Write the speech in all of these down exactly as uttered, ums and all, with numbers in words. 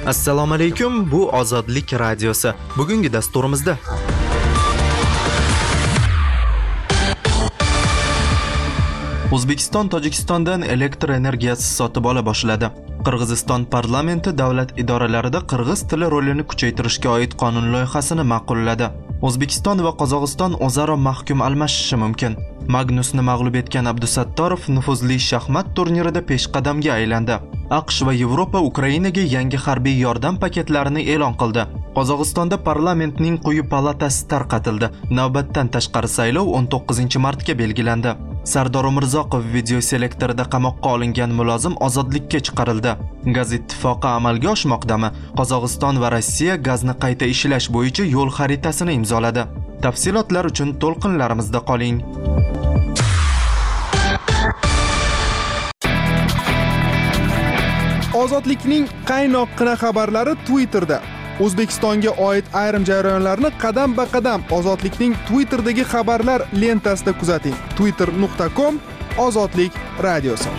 Assalomu alaykum, bu Ozodlik radiosi. Bugungi dasturimizda O'zbekiston Tojikistondan elektr energiyasi sotib ola boshladi. Qirg'iziston parlamenti davlat idoralarida qirg'iz tili rolini kuchaytirishga oid qonun loyihasini ma'qulladi. O'zbekiston va Qozog'iston o'zaro mahkum almashishi mumkin. Magnusni mag'lub etgan Abdusattorov nufuzli shaxmat turnirida peshqadamga aylandi. AQSh va Yevropa Ukrainaga yangi harbiy yordam paketlarini e'lon qildi. Qozog'istonda parlamentning quyi palatasi tarqatildi. Navbatdan tashqari saylov o'n to'qqizinchi martga belgilandi. Sardor Umurzoqov videoselektorida qamoqqa olingan mulozim ozodlikka chiqarildi. Gaz ittifoqi amalga oshmoqdami? Qozog'iston va Rossiya gazni qayta ishlash bo'yicha yo'l xaritasini imzoladi. Tafsilotlar uchun to'lqinlarimizda qoling. Ozodlikning qaynoqqina xabarlari Twitterda. O'zbekistonga oid ayrim jarayonlarni qadam-ba-qadam Ozodlikning Twitterdagi xabarlar lentasida kuzating. twitter nuqta com Ozodlik radiosi.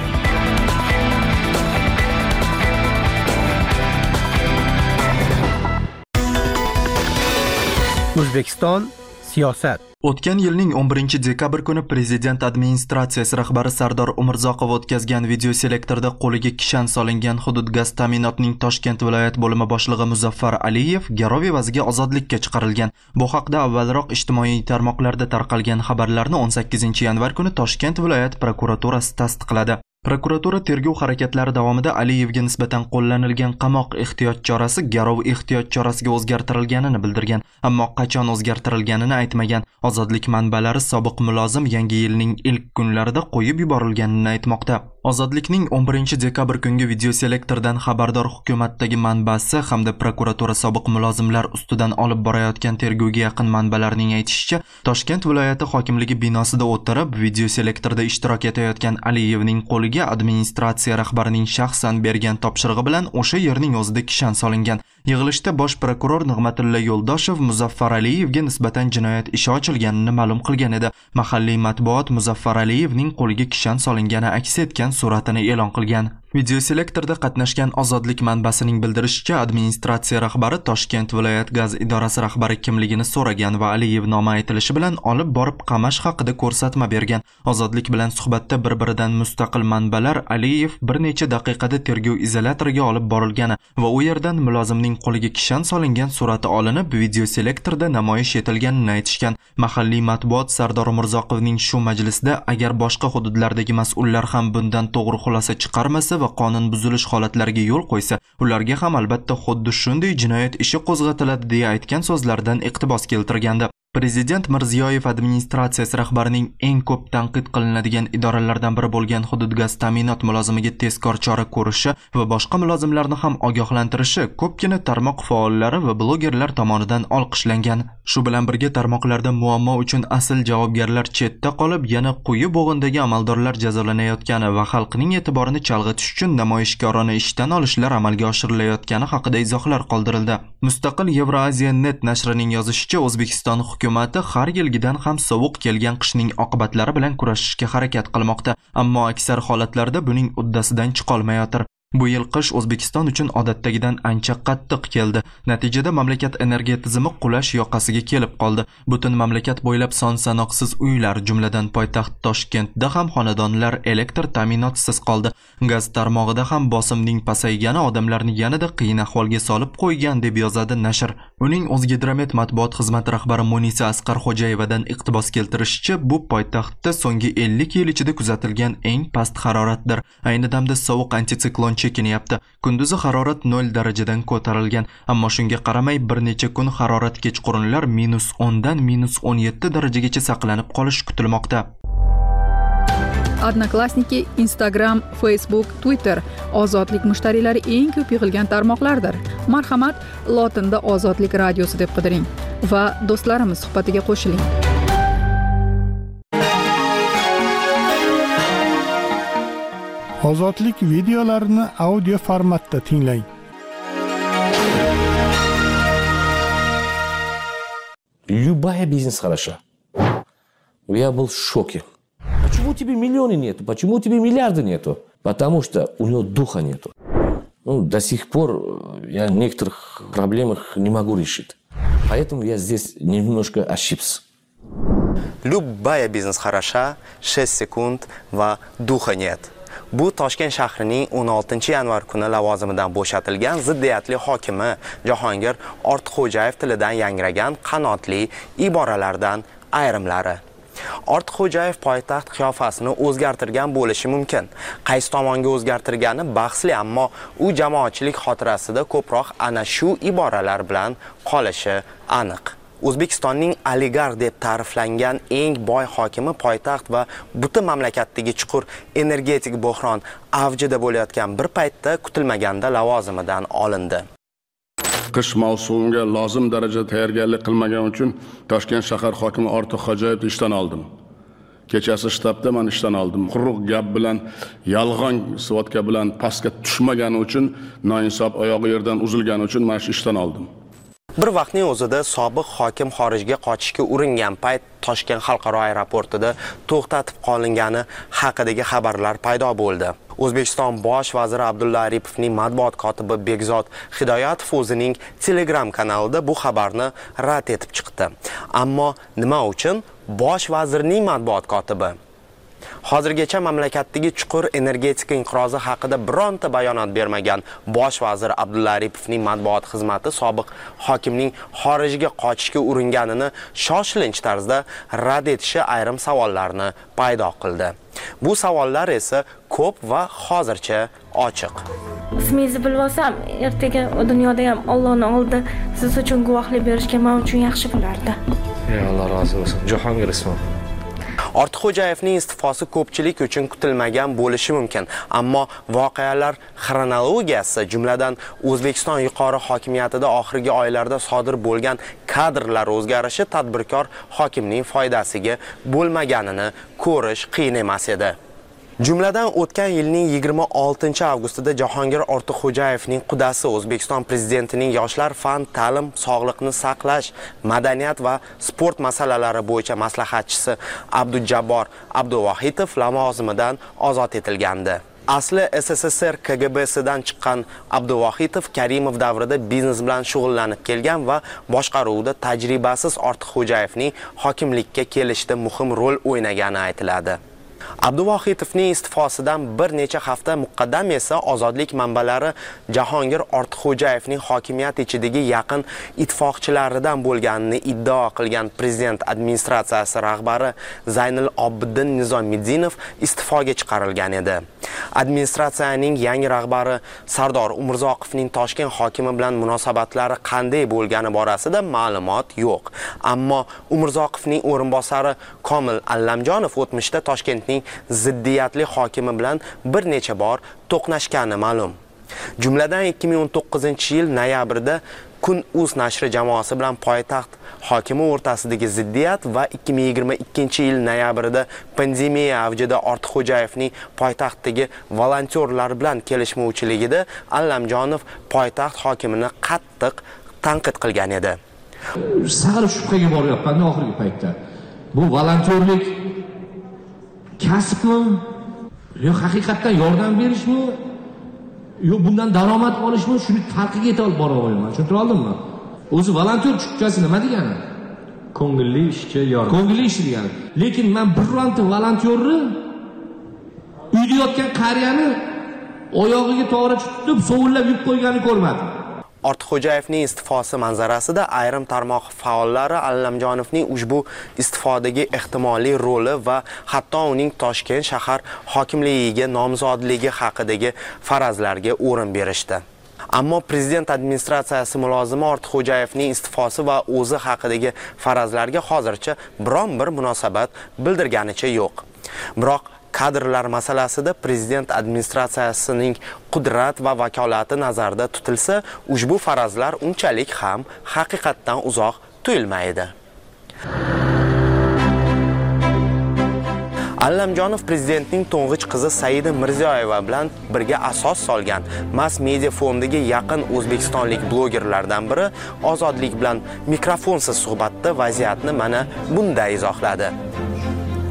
O'zbekiston siyosat. O'tgan yilning o'n birinchi dekabr kuni Prezident administratsiyasi rahbari Sardor Umurzoqov o'tkazgan videoselektorda qo'liga kishan solingan hudud gaz ta'minotining Toshkent viloyat bo'limi boshlig'i Muzaffar Aliyev garov evaziga ozodlikka chiqarilgan. Bu haqda avvalroq ijtimoiy tarmoqlarda tarqalgan xabarlarni o'n sakkizinchi yanvar kuni Toshkent viloyat prokuraturasi tasdiqladi. Prokuratura tergov harakatlari davomida Aliyevga nisbatan qo'llanilgan qamoq ehtiyot chorasi garov ehtiyot chorasiga o'zgartirilganini bildirgan, ammo qachon o'zgartirilganini aytmagan. Ozodlik manbalari sobiq mulozim yangi yilning ilk kunlarida qo'yib yuborilganini aytmoqda. Ozodlikning o'n birinchi dekabr kungi videoselektordan xabardor hukumatdagi manbasi hamda prokuratura sobiq mulozimlar ustidan olib borayotgan tergovga yaqin manbalarning aytishicha, Toshkent viloyati hokimligi binosida o'tirib videoselektorda ishtirok etayotgan Aliyevning qo'liga administratsiya rahbarining shaxsan bergan topshirig'i bilan o'sha yerning o'zida kishan solingan. Yig'ilishda bosh prokuror Nig'matilla Yo'ldoshev Muzaffar Aliyevga nisbatan jinoyat ishi ochilganini ma'lum qilgan edi. Mahalliy matbuot Muzaffar Aliyevning qo'liga kishan solingani aks etgan suratini e'lon qilgan. Videoselektorda qatnashgan Ozodlik manbasining bildirishicha, administratsiya rahbari Toshkent viloyat gaz idorasi rahbari kimligini so'ragan va Aliyev nomi aytilishi bilan olib borib qamash haqida ko'rsatma bergan. Ozodlik bilan suhbatda bir-biridan mustaqil manbalar Aliyev bir necha daqiqada tergov izolyatoriga olib borilgani va u yerdan mulozimning qo'liga kishan solingan surati olinib videoselektorda namoyish etilganini aytishgan. Mahalliy matbuot Sardor Umurzoqovning shu majlisda agar boshqa hududlardagi mas'ullar ham bundan to'g'ri xulosa chiqarmasa va qonun buzilish holatlariga yo'l qo'ysa, ularga ham albatta xuddi shunday jinoyat ishi qo'zg'atiladi deya aytgan so'zlardan iqtibos keltirgandi. Prezident Mirziyoyev administratsiyasi rahbarining eng ko'p tanqid qilinadigan idoralardan biri bo'lgan hudud gaz ta'minot mulozimiga tezkor chora ko'rishi va boshqa mulozimlarni ham ogohlantirishi ko'pgina tarmoq faollari va blogerlar tomonidan olqishlangan. Shu bilan birga tarmoqlarda muammo uchun asl javobgarlar chetda qolib, yana quyi bo'g'indagi amaldorlar jazolanayotgani va xalqning e'tiborini chalg'itish uchun namoyishkorona ishdan olishlar amalga oshirilayotgani haqida izohlar qoldirildi. Mustaqil Eurasia net nashrining yozishicha, O'zbekiston hukumati har yilgidan ham sovuq kelgan qishning oqibatlari bilan kurashishga harakat qilmoqda, ammo aksar holatlarda buning uddasidan chiqolmayotir. Bu yil qish O'zbekiston uchun odatdagidan ancha qattiq keldi. Natijada mamlakat energiya tizimi qulash yoqasiga kelib qoldi. Butun mamlakat bo'ylab son sanoqsiz uylar, jumladan poytaxt Toshkentda ham xonadonlar elektr ta'minotisiz qoldi. Gaz tarmog'ida ham bosimning pasaygani odamlarni yanada qiyin ahvolga solib qo'ygan deb yozadi nashr. Uning O'zgidromet matbuot xizmati rahbari Munisa Asqarxo'jayevadan iqtibos keltirishicha, bu poytaxtda so'nggi ellik yil ichida kuzatilgan eng past haroratdir. Ayni damda sovuq antitsiklon chekinyapti. Kunduzi harorat nol darajadan ko'tarilgan, ammo shunga qaramay bir necha kun harorat kechqurunlar minus o'ndan minus o'n yetti darajagacha saqlanib qolishi kutilmoqda. Odnoklassniki, Instagram, Facebook, Twitter ozodlik mushtariylari eng ko'p yig'ilgan tarmoqlardir. Marhamat, lotinda Ozodlik radiosi deb qidiring va do'stlarimiz suhbatiga qo'shiling. Ozodlik videolarini audio formatda tinglang. Любая бизнес хороша. Я был в шоке. Почему у тебя миллионы нету? Почему у тебя миллиарды нету? Потому что у него духа нету. ну, до сих пор я в некоторых проблемах не могу решить. Поэтому я здесь немножко ошибся. Любая бизнес хороша, шесть секунд va duha нет. Bu Toshkent shahrining o'n oltinchi yanvar kuni lavozimidan bo'shatilgan ziddiyatli hokimi Jahongir Ortiqxo'jayev tilidan yangragan qanotli iboralardan ayrimlari. Ortiqxo'jayev poytaxt qiyofasini o'zgartirgan bo'lishi mumkin. Qaysi tomonga o'zgartirgani bahsli, ammo u jamoatchilik xotirasida ko'proq ana shu iboralar bilan qolishi aniq. O'zbekistonning oligarx deb ta'riflangan eng boy hokimi poytaxt va butun mamlakatdagi chuqur energetik bo'hron avjida bo'layotgan bir paytda kutilmaganda lavozimidan olindi. Qish mavsumiga lozim darajada tayyorgarlik qilmagan uchun Toshkent shahar hokimi Ortiqxo'jayevni ishdan oldim. Kechasi shtabda men ishdan oldim. Quruq gap bilan, yolg'on svodka bilan pastga tushmagani uchun, noinsof oyog'i yerdan uzilgani uchun men ishdan oldim. Bir vaqtning o'zida sobiq hokim xorijga qochishga uringan payt Toshkent xalqaro aeroportida to'xtatib qolingani haqidagi xabarlar paydo bo'ldi. O'zbekiston bosh vaziri Abdulla Aripovning matbuot kotibi Bekzod Hidoyatov o'zining Telegram kanalida bu xabarni rad etib chiqdi. Ammo nima uchun bosh vazirning matbuot kotibi? Hozirgacha mamlakatdagi chuqur energetika inqirozi haqida bironta bayonot bermagan bosh vazir Abdulla Aripovning matbuot xizmati sobiq hokimning xorijga qochishga uringanini shoshilinch tarzda rad etishi ayrim savollarni paydo qildi. Bu savollar esa ko'p va hozircha ochiq. Ismingizni bilib olsam, ertaga dunyoda ham Allohning oldida siz uchun guvohlik berishga men uchun yaxshi bo'lardi. Ya Alloh rozi bo'lsin. Jahongir ismim. Ortiqxo'jayevning istifosi ko'pchilik uchun kutilmagan bo'lishi mumkin, ammo voqealar xronologiyasi, jumladan O'zbekiston yuqori hokimiyatida oxirgi oylarda sodir bo'lgan kadrlar o'zgarishi tadbirkor hokimning foydasiga bo'lmaganini ko'rish qiyin emas edi. Jumladan o'tgan yilning yigirma oltinchi avgustida Jahongir Ortiqxo'jayevning qudasi O'zbekiston prezidentining yoshlar, fan, ta'lim, sog'liqni saqlash, madaniyat va sport masalalari bo'yicha maslahatchisi Abdujabbor Abduvohidov lavozimidan ozod etilgandi. Asli S S S R K G B sidan chiqqan Abduvohidov Karimov davrida biznes bilan shug'ullanib kelgan va boshqaruvda tajribasiz Ortiqxo'jayevning hokimlikka kelishida muhim rol o'ynagani aytiladi. Abduvohidovning istifosidan bir necha hafta muqaddam esa ozodlik manbalari Jahongir Ortiqxo'jayevning hokimiyat ichidagi yaqin ittifoqchilaridan bo'lganini iddao qilgan prezident administratsiyasi rahbari Zaynul Obiddin Nizomiddinov istifoga chiqarilgan edi. Administratsiyaning yangi rahbari Sardor Umurzoqovning Toshkent hokimi bilan munosabatlari qanday bo'lgani borasida ma'lumot yo'q. Ammo Umurzoqovning o'rinbosari Komil Allamjonov o'tmishda Toshkentning ziddiyatli hokimi bilan bir necha bor to'qnashgani ma'lum. Jumladan ikki ming o'n to'qqizinchi yil noyabrida Kun.uz nashri jamoasi bilan poytaxt hokimi o'rtasidagi ziddiyat va ikki ming yigirma ikkinchi yil noyabrida pandemiya avjida Ortiqxo'jayevning poytaxtdagi volontyorlar bilan kelishmovchiligida Allamjonov poytaxt hokimini qattiq tanqid qilgan edi. Sal shubhaga boryapman oxirgi paytda. Bu volontyorlik kasbmi? Yo haqiqatdan yordam berishmi? Yo bundan daromad olishmi? Shuni farqiga yeta olib bora olmayman. Tushuntira oldimmi? O'zi volontyor tushunchasi nima degani? Ko'ngilli ishga yordam. Ko'ngilli ish degani. Lekin men birronta volontyorni uyda yotgan qariyani oyog'iga to'g'ri tutib, sovullab yub qo'yganini ko'rmadim. Ortiqxo'jayevning istifosi manzarasida ayrim tarmoq faollari Allamjonovning ushbu istifodagi ehtimoliy roli va hatto uning Toshkent shahar hokimligiga nomzodligi haqidagi farazlarga o'rin berishdi. Ammo prezident administratsiyasi mulozimi Ortiqxo'jayevning istifosi va o'zi haqidagi farazlarga hozircha biron bir munosabat bildirganicha yo'q. Biroq kadrlar masalasida prezident administratsiyasining qudrat va vakolati nazarda tutilsa, ushbu farazlar unchalik ham haqiqatdan uzoq tuyulmaydi. Allamjonov prezidentning to'ng'ich qizi Saida Mirziyoyeva bilan birga asos solgan mass media fondagi yaqin o'zbekistonlik blogerlardan biri ozodlik bilan mikrofonsiz suhbatda vaziyatni mana bunday izohladi.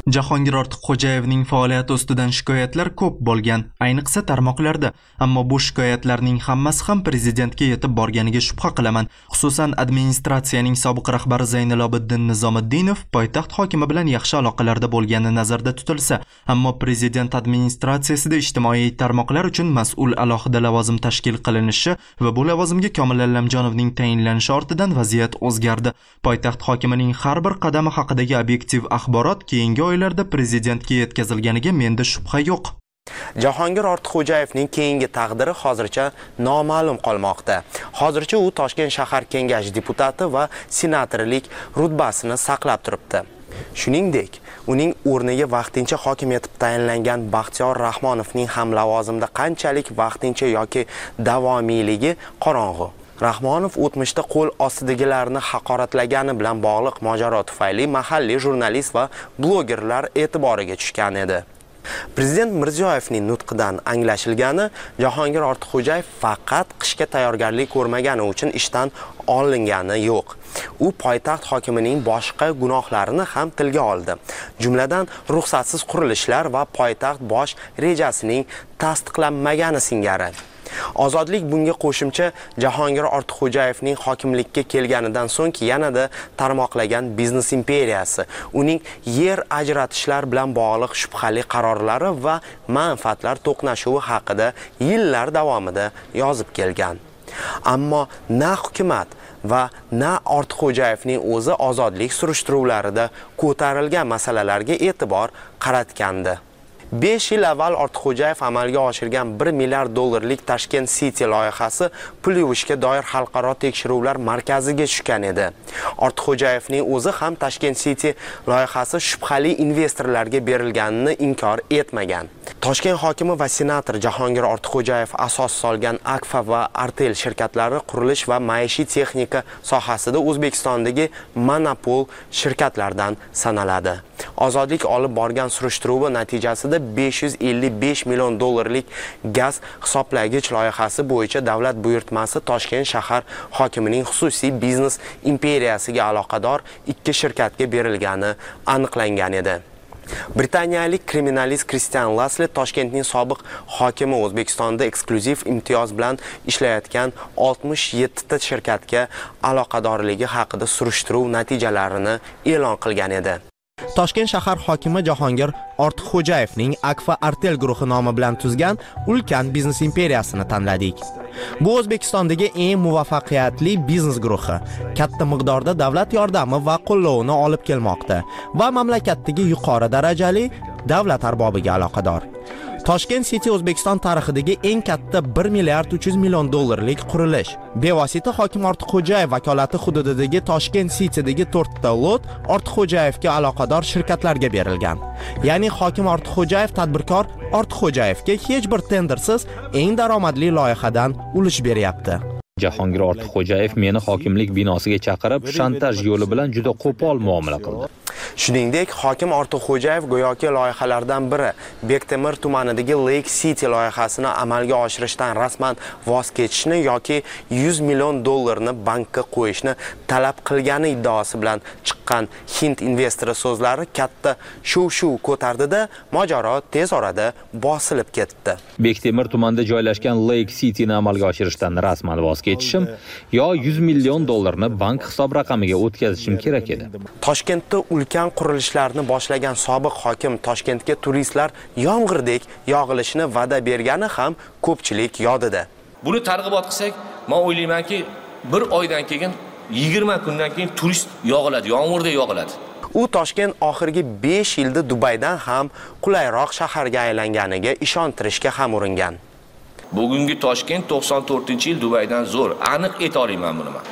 Jahongir Ortiqxo'jayevning faoliyati ustidan shikoyatlar ko'p bo'lgan, ayniqsa tarmoqlarda, ammo bu shikoyatlarning hammasi ham prezidentga yetib borganiga shubha qilaman. Xususan, administratsiyaning sobiq rahbari Zaynilobiddin Nizomiddinov poytaxt hokimi bilan yaxshi aloqalarda bo'lgani nazarda tutilsa, ammo prezident administratsiyasida ijtimoiy tarmoqlar uchun mas'ul alohida lavozim tashkil qilinishi va bu lavozimga Komil Allamjonovning tayinlanishi ortidan vaziyat o'zgardi. Poytaxt hokimining har bir qadami haqidagi obyektiv axborot keyingi oylarda prezidentga yetkazilganiga menda shubha yo'q. Jahongir Ortiqxo'jayevning keyingi taqdiri hozircha noma'lum qolmoqda. Hozircha u Toshkent shahar kengashi deputati va senatorlik rutbasini saqlab turibdi. Shuningdek, uning o'rniga vaqtincha hokim etib tayinlangan Baxtiyor Rahmonovning ham lavozimda qanchalik vaqtincha yoki davomiyligi qorong'u. Rahmonov o'tmishda qo'l ostidagilarni haqoratlagani bilan bog'liq mojaro tufayli mahalliy jurnalist va blogerlar e'tiboriga tushgan edi. Prezident Mirziyoyevning nutqidan anglashilgani, Jahongir Ortiqxo'jayev faqat qishga tayyorgarlik ko'rmagani uchun ishdan olingani yo'q. U poytaxt hokimining boshqa gunohlarini ham tilga oldi. Jumladan, ruxsatsiz qurilishlar va poytaxt bosh rejasining tasdiqlanmagani singari. Ozodlik bunga qo'shimcha Jahongir Ortiqxo'jayevning hokimlikka kelganidan so'ng yanada tarmoqlagan biznes imperiyasi, uning yer ajratishlar bilan bog'liq shubhali qarorlari va manfaatlar to'qnashuvi haqida yillar davomida yozib kelgan. Ammo na hukumat va na Ortiqxo'jayevning o'zi ozodlik surishtiruvlarida ko'tarilgan masalalarga e'tibor qaratgandi. besh yil avval Ortiqxo'jayev amalga oshirgan bir milliard dollarlik Tashkent City loyihasi pul yuvishga doir xalqaro tekshiruvlar markaziga tushgan edi. Ortiqxo'jayevning o'zi ham Tashkent City loyihasi shubhali investorlarga berilganini inkor etmagan. Toshkent hokimi va senator Jahongir Ortiqxo'jayev asos solgan Akfa va Artel shirkatlari qurilish va maishiy texnika sohasida O'zbekistondagi monopol shirkatlardan sanaladi. Ozodlik olib borgan surishtiruvi natijasida besh yuz ellik besh million dollarlik gaz hisoblagich loyihasi bo'yicha davlat buyurtmasi Toshkent shahar hokimining xususiy biznes imperiyasiga aloqador ikki shirkatga berilgani aniqlangan edi. Britaniyalik kriminalist Christian Lassley Toshkentning sobiq hokimi O'zbekistonda eksklyuziv imtiyoz bilan ishlayotgan oltmish yetti ta shirkatga aloqadorligi haqida surishtiruv natijalarini e'lon qilgan edi. Toshkent shahar hokimi Jahongir Ortiqxo'jayevning Akfa Artel guruhi nomi bilan tuzgan ulkan biznes imperiyasini tanladik. Bu O'zbekistondagi eng muvaffaqiyatli biznes guruhi, katta miqdorda davlat yordami va qo'llovini olib kelmoqda va mamlakatdagi yuqori darajali davlat arbobiga aloqador. Toshkent City O'zbekiston tarixidagi eng katta bir milliard uch yuz million dollarlik qurilish. Bevosita hokim Ortiqxo'jayev vakolati hududidagi Toshkent City'dagi to'rtta lot Ortiqxo'jayevga aloqador shirkatlarga berilgan. Ya'ni hokim Ortiqxo'jayev tadbirkor Ortiqxo'jayevga hech bir tendersiz eng daromadli loyihadan ulush beryapti. Jahongir Ortiqxo'jayev meni hokimlik binosiga chaqirib, shantaj yo'li bilan juda qo'pol muomala qildi. Shuningdek, hokim Ortiqxo'jayev go'yoki loyihalardan biri Bektemir tumanidagi Lake City loyihasini amalga oshirishdan rasman voz kechishni yoki yuz million dollarni bankka qo'yishni talab qilgani iddaosi bilan chiqqan Hind investori so'zlari katta shuv-shuv ko'tardida, mojaro tez orada bosilib ketdi. Bektemir tumanida joylashgan Lake City'ni amalga oshirishdan rasman voz kechishim yo yuz million dollarni bank hisob raqamiga o'tkazishim kerak edi. Toshkentda ulkan qurilishlarni boshlagan sobiq hokim Toshkentga turistlar yomg'irdek yog'ilishini va'da bergani ham ko'pchilik yodida. Buni targ'ibot qilsak, men o'ylaymanki, bir oydan keyin yigirma kundan keyin turist yog'iladi, yomg'irda yog'iladi. U Toshkent oxirgi besh yilda Dubaydan ham qulayroq shaharga aylanganiga ishontirishga ham uringan. Bugungi Toshkent to'qson to'rtinchi yil Dubaydan zo'r, aniq ayta olaman buni men.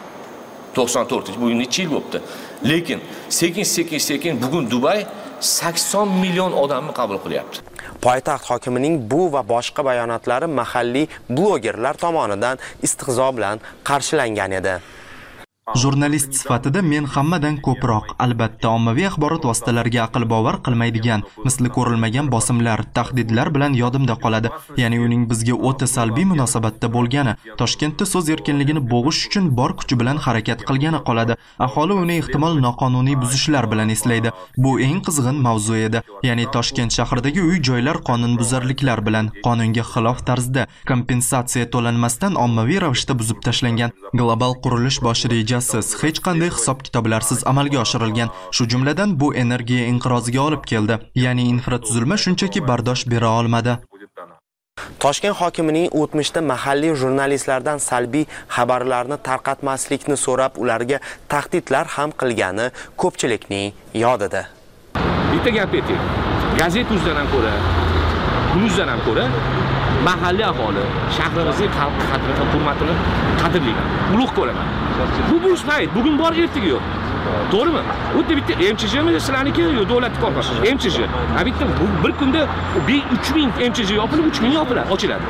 to'qson to'rtinchi bugun necha yil bo'libdi. Lekin sekin-sekin sekin bugun Dubay sakson million odamni qabul qilyapti. Poytaxt hokimining bu va boshqa bayonotlari mahalliy blogerlar tomonidan istihzo bilan qarshilangan edi. Jurnalist sifatida men hammadan ko'proq, albatta, ommaviy axborot vositalariga aql bovar qilmaydigan, misli ko'rilmagan bosimlar, tahdidlar bilan yodimda qoladi. Ya'ni uning bizga o'ta salbiy munosabatda bo'lgani, Toshkentda so'z erkinligini bo'g'ish uchun bor kuchi bilan harakat qilgani qoladi. Aholi uni ehtimol noqonuniy buzishlar bilan eslaydi. Bu eng qizg'in mavzu edi. Ya'ni Toshkent shahridagi uy-joylar qonunbuzarliklar bilan qonunga xilof tarzda kompensatsiya to'lanmasdan ommaviy ravishda buzib tashlangan. Global qurilish bosh rejasiz, hech qanday hisob-kitoblarsiz amalga oshirilgan. Shu jumladan bu energiya inqiroziga olib keldi. Ya'ni infratuzilma shunchaki bardosh bera olmadi. Toshkent hokimining o'tmishda mahalliy jurnalistlardan salbiy xabarlarni tarqatmaslikni so'rab, ularga tahdidlar ham qilgani ko'pchilikning yodida. Bitta gap ayting. Gazeta uzdan ham ko'ra, kunuzdan ham ko'ra mahalliy aholi shahrimizning xalq qadrini, hurmatini qadrlayman, ulug' ko'raman. Bu bu payt, bugun bor, ertaga yo'q. To'g'rimi? O'tda bitta M C J mi sizlarniki yo davlat korxonasi? M C J. Ha bitta bir kunda uch ming M C J yopilib, uch ming yopiladi, ochiladi.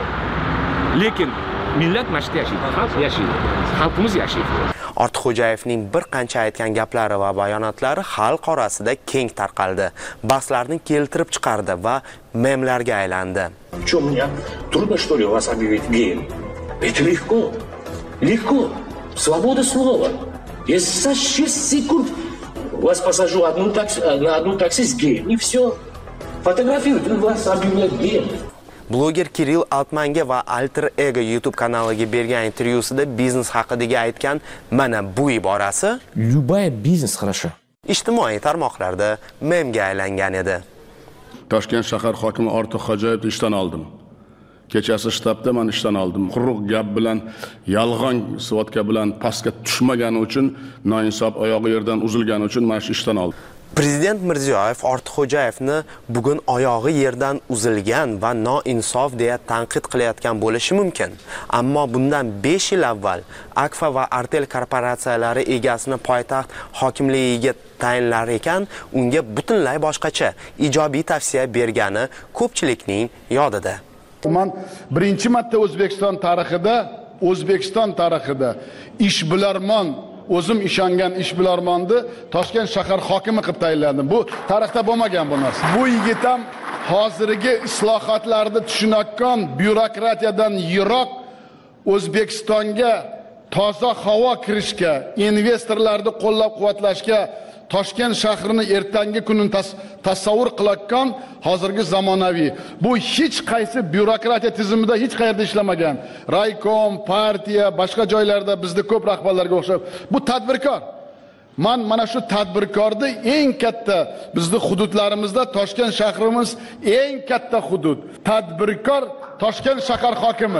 Lekin millat mashta yashaydi, xalq yashaydi, xalqimiz yashaydi. Ortiqxo'jayevning bir qancha aytgan gaplari va bayonotlari xalq orasida keng tarqaldi. Bahslarni keltirib chiqardi va memlarga aylandi. Что, мне трудно, что ли, вас объявить геем? Это легко. Легко. Свобода слова. Я за шесть секунд вас посажу одну такси, на одну такси с геем. И все. Фотографируют, и вас объявляют геем. Bloger Kirill Altmanga va Alter Ego YouTube kanaliga bergan intervyusida biznes haqidagi aytgan mana bu iborasi Любая бизнес хорошо. Ijtimoiy tarmoqlarda memga aylangan edi. Toshkent shahar hokimi Ortiqxo'jayevni ishdan oldim. Kechasi shtabda men ishdan oldim. Quruq gap bilan, yolg'on svodka bilan pastga tushmagani uchun, noinsof oyog'i yerdan uzilgani uchun men ishdan oldim. Prezident Mirziyoyev Ortiqxo'jayevni bugun oyog'i yerdan uzilgan va noinsof deya tanqid qilayotgan bo'lishi mumkin. Ammo bundan besh yil avval Akfa va Artel korporatsiyalari egasini poytaxt hokimligiga tayinlar ekan, unga butunlay boshqacha ijobiy tavsiya bergani ko'pchilikning yodida. Men birinchi marta O'zbekiston tarixida, O'zbekiston tarixida ishbilarmon o'zim ishongan ishbilarmonni Toshkent shahar hokimi qilib tayinladim. Bu tarixda bo'lmagan bu narsa. Bu yigit ham hozirgi islohotlarni tushunayotgan byurokratiyadan yiroq O'zbekistonga toza havo kirishga, investorlarni qo'llab-quvvatlashga, Toshkent shahrini ertangi kunini tas tasavvur qilayotgan hozirgi zamonaviy. Bu hech qaysi byurokratiya tizimida hech qayerda ishlamagan. Raykom, partiya, boshqa joylarda bizda ko'p rahbarlarga o'xshab, bu tadbirkor. Men mana shu tadbirkorni eng katta bizning hududlarimizda Toshkent shahrimiz eng katta hudud. Tadbirkor Toshkent shahar hokimi.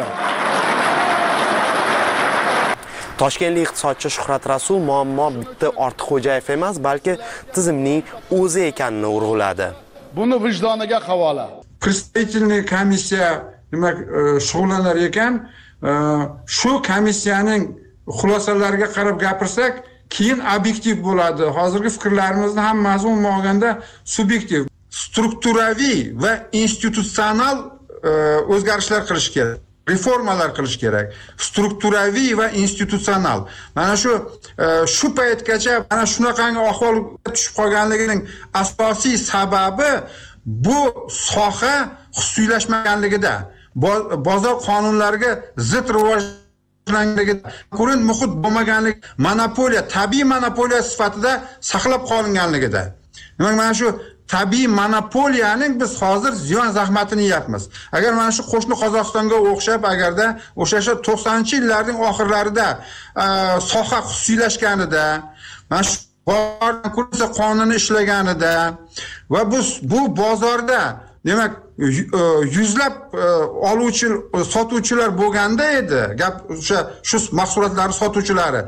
Toshkentlik iqtisodchi Shuhrat Rasul muammo bitta Ortiqxo'jayev emas, balki tizimning o'zi ekanini urg'uladi. Buni vijdoniga havola. Представительный komissiya demak shug'ullanar ekan, shu komissiyaning xulosalariga qarab gapirsak, keyin obyektiv bo'ladi. Hozirgi fikrlarimizni hammasi umuman olganda subyektiv, strukturaviy va institutsional o'zgarishlar qilish kerak. Reformalar qilish kerak. Strukturaviy va institutsional. Mana shu shu paytgacha mana shunaqangi ahvolga tushib qolganligining asosiy sababi bu soha xususiylashmaganligida, bozor qonunlariga zid rivojlanganligida, konkurent muhit bo'lmaganlik, monopoliya, tabiiy monopoliya sifatida saqlab qolinganligida. Demak, mana shu tabiiy monopoliyaning biz hozir ziyon zahmatini yeyapmiz. Agar mana shu qo'shni Qozog'istonga o'xshab, agarda o'sha to'qsoninchi yillarning oxirlarida soha xususiylashganida, mana shu konkursiya qonuni ishlaganida va bu bu bozorda demak yuzlab oluvchi sotuvchilar bo'lganda edi, gap o'sha shu mahsulotlarni sotuvchilari,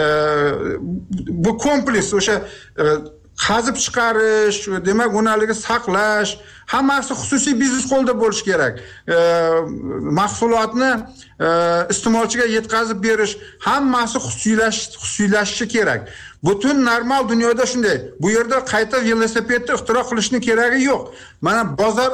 bu kompleks o'sha qazib chiqarish, demak ularni saqlash, hammasi xususiy biznes qo'lda bo'lishi kerak. Mahsulotni iste'molchiga yetkazib berish, hammasi xususiylash, xususiylashishi kerak. Butun normal dunyoda shunday. Bu yerda qayta velosipedni ixtiro qilishning keragi yo'q. Mana bozor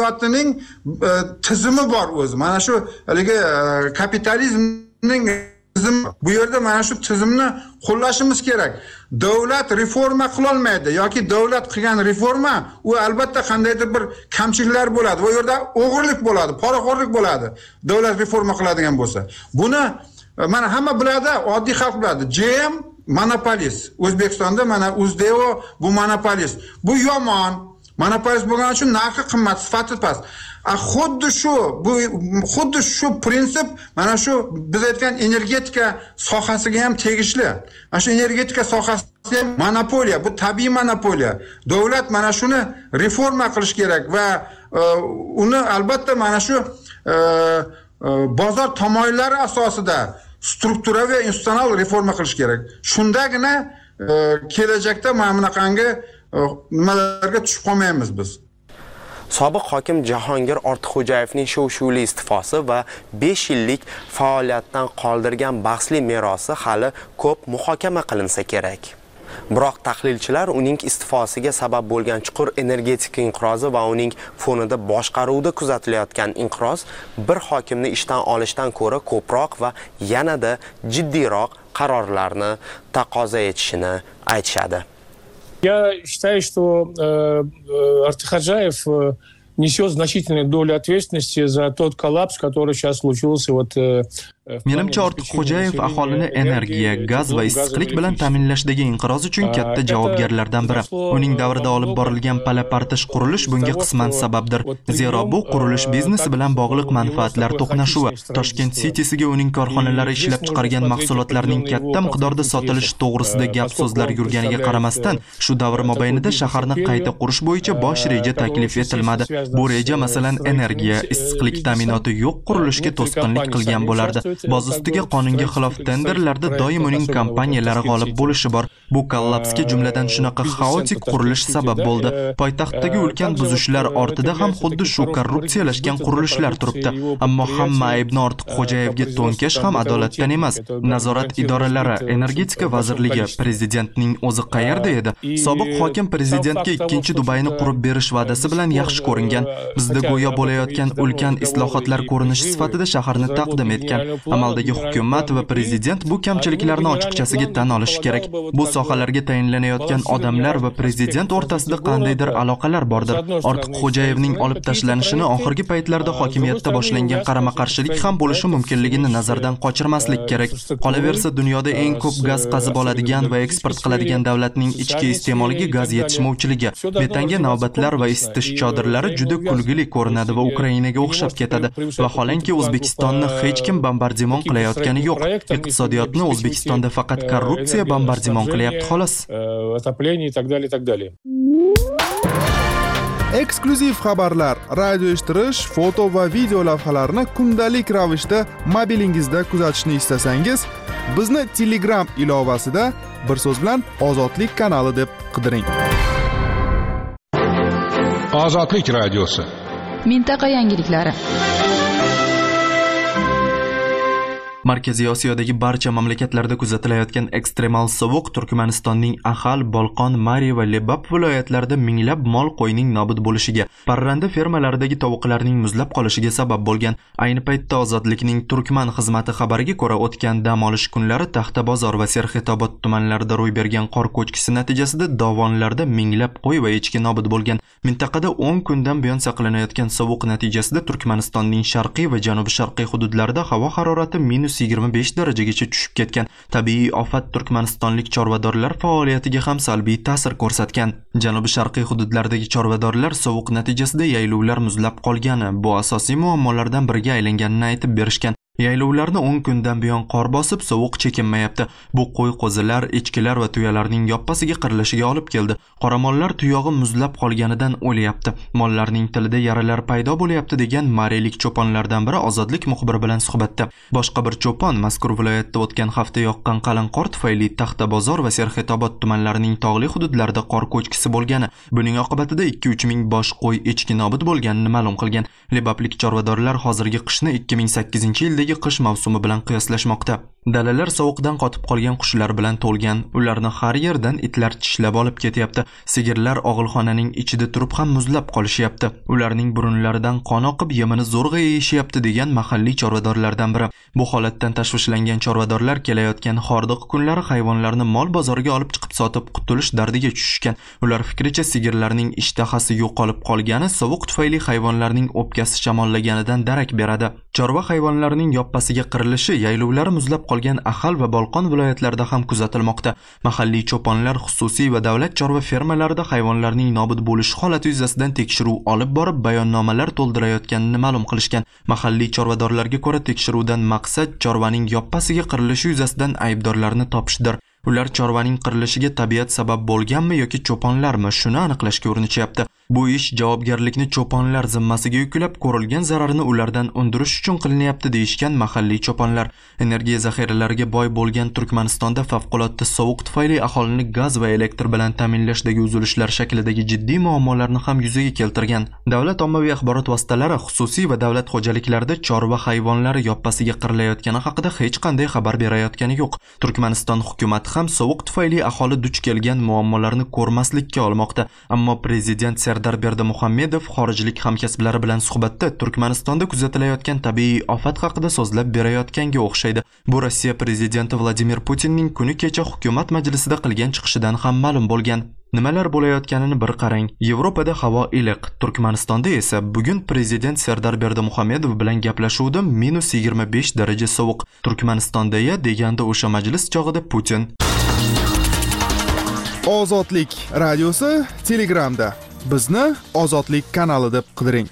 iqtisodiyotining tizimi bor o'zi. Mana shu haligi kapitalizmning tizim bu yerda mana shu tizimni qo'llashimiz kerak. Davlat reforma qila olmaydi yoki davlat qilgan reforma u albatta qandaydir bir kamchiliklar bo'ladi. Bu yerda o'g'irlik bo'ladi, poraxo'rlik bo'ladi. Davlat reforma qiladigan bo'lsa. Buni mana hamma biladi, oddiy xalq biladi. J M monopolist. O'zbekistonda mana Uzdeo bu monopolist. Bu yomon. Monopolist bo'lgani uchun narxi qimmat, sifati past. Xuddi shu, bu xuddi shu prinsip mana shu biz aytgan energetika sohasiga ham tegishli. Mana shu energetika sohasi ham monopoliya, bu tabiiy monopoliya. Davlat mana shuni reforma qilish kerak va uh, uni albatta mana shu uh, uh, bozor tamoyillari asosida strukturaviy va institutsional reforma qilish kerak. Shundagina uh, kelajakda mana bunaqangi uh, nimalarga tushib qolmaymiz biz. Sobiq hokim Jahongir Ortiqxo'jayevning shov-shuvli iste'fosi va besh yillik faoliyatdan qoldirgan bahsli merosi hali ko'p muhokama qilinsa kerak. Biroq tahlilchilar uning iste'fosiga sabab bo'lgan chuqur energetik inqirozi va uning fonida boshqaruvda kuzatilayotgan inqiroz bir hokimni ishdan olishdan ko'ra ko'proq va yanada jiddiyroq qarorlarni taqozo etishini aytishadi. Я считаю, что э, Артикходжаев э, несет значительную долю ответственности за тот коллапс, который сейчас случился вот э, Menimcha Ortiqxo'jayev aholini energiya, gaz va issiqlik bilan ta'minlashdagi inqiroz uchun katta javobgarlardan biri. Uning davrida olib borilgan pala-partish qurilish bunga qisman sababdir. Zero bu qurilish biznesi bilan bog'liq manfaatlar to'qnashuvi. Toshkent City'siga uning korxonalari ishlab chiqargan mahsulotlarning katta miqdorda sotilishi to'g'risida gap so'zlar yurganiga qaramasdan, shu davr mobaynida shaharni qayta qurish bo'yicha bosh reja taklif etilmadi. Bu reja masalan energiya, issiqlik ta'minoti yo'q qurilishga to'sqinlik qilgan bo'lardi. Boz ustiga qonunga xilof tenderlarda doim uning kompaniyalari g'olib bo'lishi bor. Bu kollapsga jumladan shunaqa xaotik qurilish sabab bo'ldi. Poytaxtdagi ulkan buzishlar ortida ham xuddi shu korrupsiyalashgan qurilishlar turibdi. Ammo hamma aybni Ortiqxo'jayevga to'nkash ham adolatdan emas. Nazorat idoralari, energetika vazirligi, prezidentning o'zi qayerda edi? Sobiq hokim prezidentga ikkinchi Dubayni qurib berish va'dasi bilan yaxshi ko'ringan. Bizda go'yo bo'layotgan ulkan islohotlar ko'rinishi sifatida shaharni taqdim etgan. Amaldagi hukumat va prezident bu kamchiliklarni ochiqchasiga tan olishi kerak. Bu sohalarga tayinlanayotgan odamlar va prezident o'rtasida qandaydir aloqalar bordir. Ortiqxo'jayevning olib tashlanishini oxirgi paytlarda hokimiyatda boshlangan qarama-qarshilik ham bo'lishi mumkinligini nazardan qochirmaslik kerak. Qolaversa, dunyoda eng ko'p gaz qazib oladigan va eksport qiladigan davlatning ichki iste'moliga gaz yetishmovchiligi, betanga navbatlar va isitish chodirlari juda kulgili ko'rinadi va Ukrainaga o'xshab ketadi. Vaholanki O'zbekistonni hech kim bombardimon qilayotgani yo'q. Iqtisodiyotni O'zbekistonda faqat korrupsiya bombardimon qilyapti xolos. Eksklyuziv xabarlar, radio eshittirish, foto va video lavhalarni kundalik ravishda mobilingizda kuzatishni istasangiz, bizni Telegram ilovasida bir so'z bilan Ozodlik kanali deb qidiring. Ozodlik radiosi. Mintaqa yangiliklari. Markaziy Osiyodagi barcha mamlakatlarda kuzatilayotgan ekstremal sovuq Turkmanistonning Axal, Bolqon, Mari va Lebap viloyatlarida minglab mol qo'yning nobud bo'lishiga, parranda fermalaridagi tovuqlarning muzlab qolishiga sabab bo'lgan. Ayni paytda Ozodlikning Turkman xizmati xabariga ko'ra, o'tgan dam olish kunlari Taxtabozor va Serxetobod tumanlarida ro'y bergan qor ko'chkisi natijasida dovonlarda minglab qo'y va echki nobud bo'lgan. Mintaqada o'n kundan buyon saqlanayotgan sovuq natijasida Turkmanistonning sharqiy va janubi-sharqiy hududlarida havo harorati minus yigirma besh darajagacha tushib ketgan. Tabiiy ofat turkmanistonlik chorvadorlar faoliyatiga ham salbiy ta'sir ko'rsatgan. Janubi-sharqiy hududlardagi chorvadorlar sovuq natijasida yaylovlar muzlab qolgani, bu asosiy muammolardan biriga aylanganini aytib berishgan. Yaylovlarni o'n kundan buyon qor bosib, sovuq chekinmayapti. Bu qo'y qo'zilar, echkilar va tuyalarning yoppasiga qirilishiga olib keldi. Qoramollar tuyog'i muzlab qolganidan o'lyapti. Mollarning tilida yaralar paydo bo'lyapti degan marilik cho'ponlardan biri Ozodlik muxbiri bilan suhbatda. Boshqa bir cho'pon mazkur viloyatda o'tgan hafta yoqqan qalin qor tufayli Taxtabozor va Serxetobod tumanlarining tog'li hududlarida qor ko'chkisi bo'lgani, buning oqibatida ikki uch ming bosh qo'y echki nobud bo'lganini ma'lum qilgan. Lebaplik chorvadorlar hozirgi qishni ikki ming sakkizinchi yilda Yevropadagi qish mavsumi bilan qiyoslashmoqda. Dalalar sovuqdan qotib qolgan qushlar bilan to'lgan. Ularni har yerdan itlar tishlab olib ketyapti. Sigirlar og'ilxonaning ichida turib ham muzlab qolishyapti. Ularning burunlaridan qon oqib, yemini zo'rg'a yeyishyapti degan mahalliy chorvadorlardan biri. Bu holatdan tashvishlangan chorvadorlar kelayotgan hordiq kunlari hayvonlarni mol bozoriga olib chiqib sotib qutulish dardiga tushishgan. Ular fikricha sigirlarning ishtahasi yo'qolib qolgani sovuq tufayli hayvonlarning o'pkasi shamollaganidan darak beradi. Chorva hayvonlarining yoppasiga qirilishi yaylovlari muzlab qolgan Ahal va Bolqon viloyatlarida ham kuzatilmoqda. Mahalliy cho'ponlar xususiy va davlat chorva fermalarida hayvonlarning nobud bo'lishi holati yuzasidan tekshiruv olib borib, bayonnomalar to'ldirayotganini ma'lum qilishgan. Mahalliy chorvadorlarga ko'ra, tekshiruvdan maqsad chorvaning yoppasiga qirilishi yuzasidan aybdorlarni topishdir. Ular chorvaning qirilishiga tabiat sabab bo'lganmi yoki cho'ponlarmi, shuni aniqlashga urinishyapti. Bu ish javobgarlikni cho'ponlar zimmasiga yuklab, ko'rilgan zararni ulardan undirish uchun qilinyapti deyishgan mahalliy cho'ponlar. Energiya zaxiralariga boy bo'lgan Turkmanistonda favqulodda sovuq tufayli aholini gaz va elektr bilan ta'minlashdagi uzilishlar shaklidagi jiddiy muammolarni ham yuzaga keltirgan. Davlat ommaviy axborot vositalari xususiy va davlat xo'jaliklarida chorva hayvonlari yoppasiga qirilayotgani haqida hech qanday xabar berayotgani yo'q. Turkmaniston hukumati ham sovuq tufayli aholi duch kelgan muammolarni ko'rmaslikka olmoqda. Ammo prezident Sardar Berdimuhamedov xorijlik hamkasblari bilan suhbatda Turkmanistonda kuzatilayotgan tabiiy ofat haqida so'zlab berayotganga o'xshaydi. Bu Rossiya prezidenti Vladimir Putinning kuni kecha hukumat majlisida qilgan chiqishidan ham ma'lum bo'lgan. Nimalar bo'layotganini bir qarang. Yevropada havo iliq, Turkmanistonda esa bugun prezident Sardar Berdimuhamedov bilan gaplashuvda minus yigirma besh daraja sovuq. Turkmanistonda ya deganda o'sha majlis chog'ida Putin. Ozodlik radiosi Telegramda. Bizni Ozodlik kanali deb qidiring.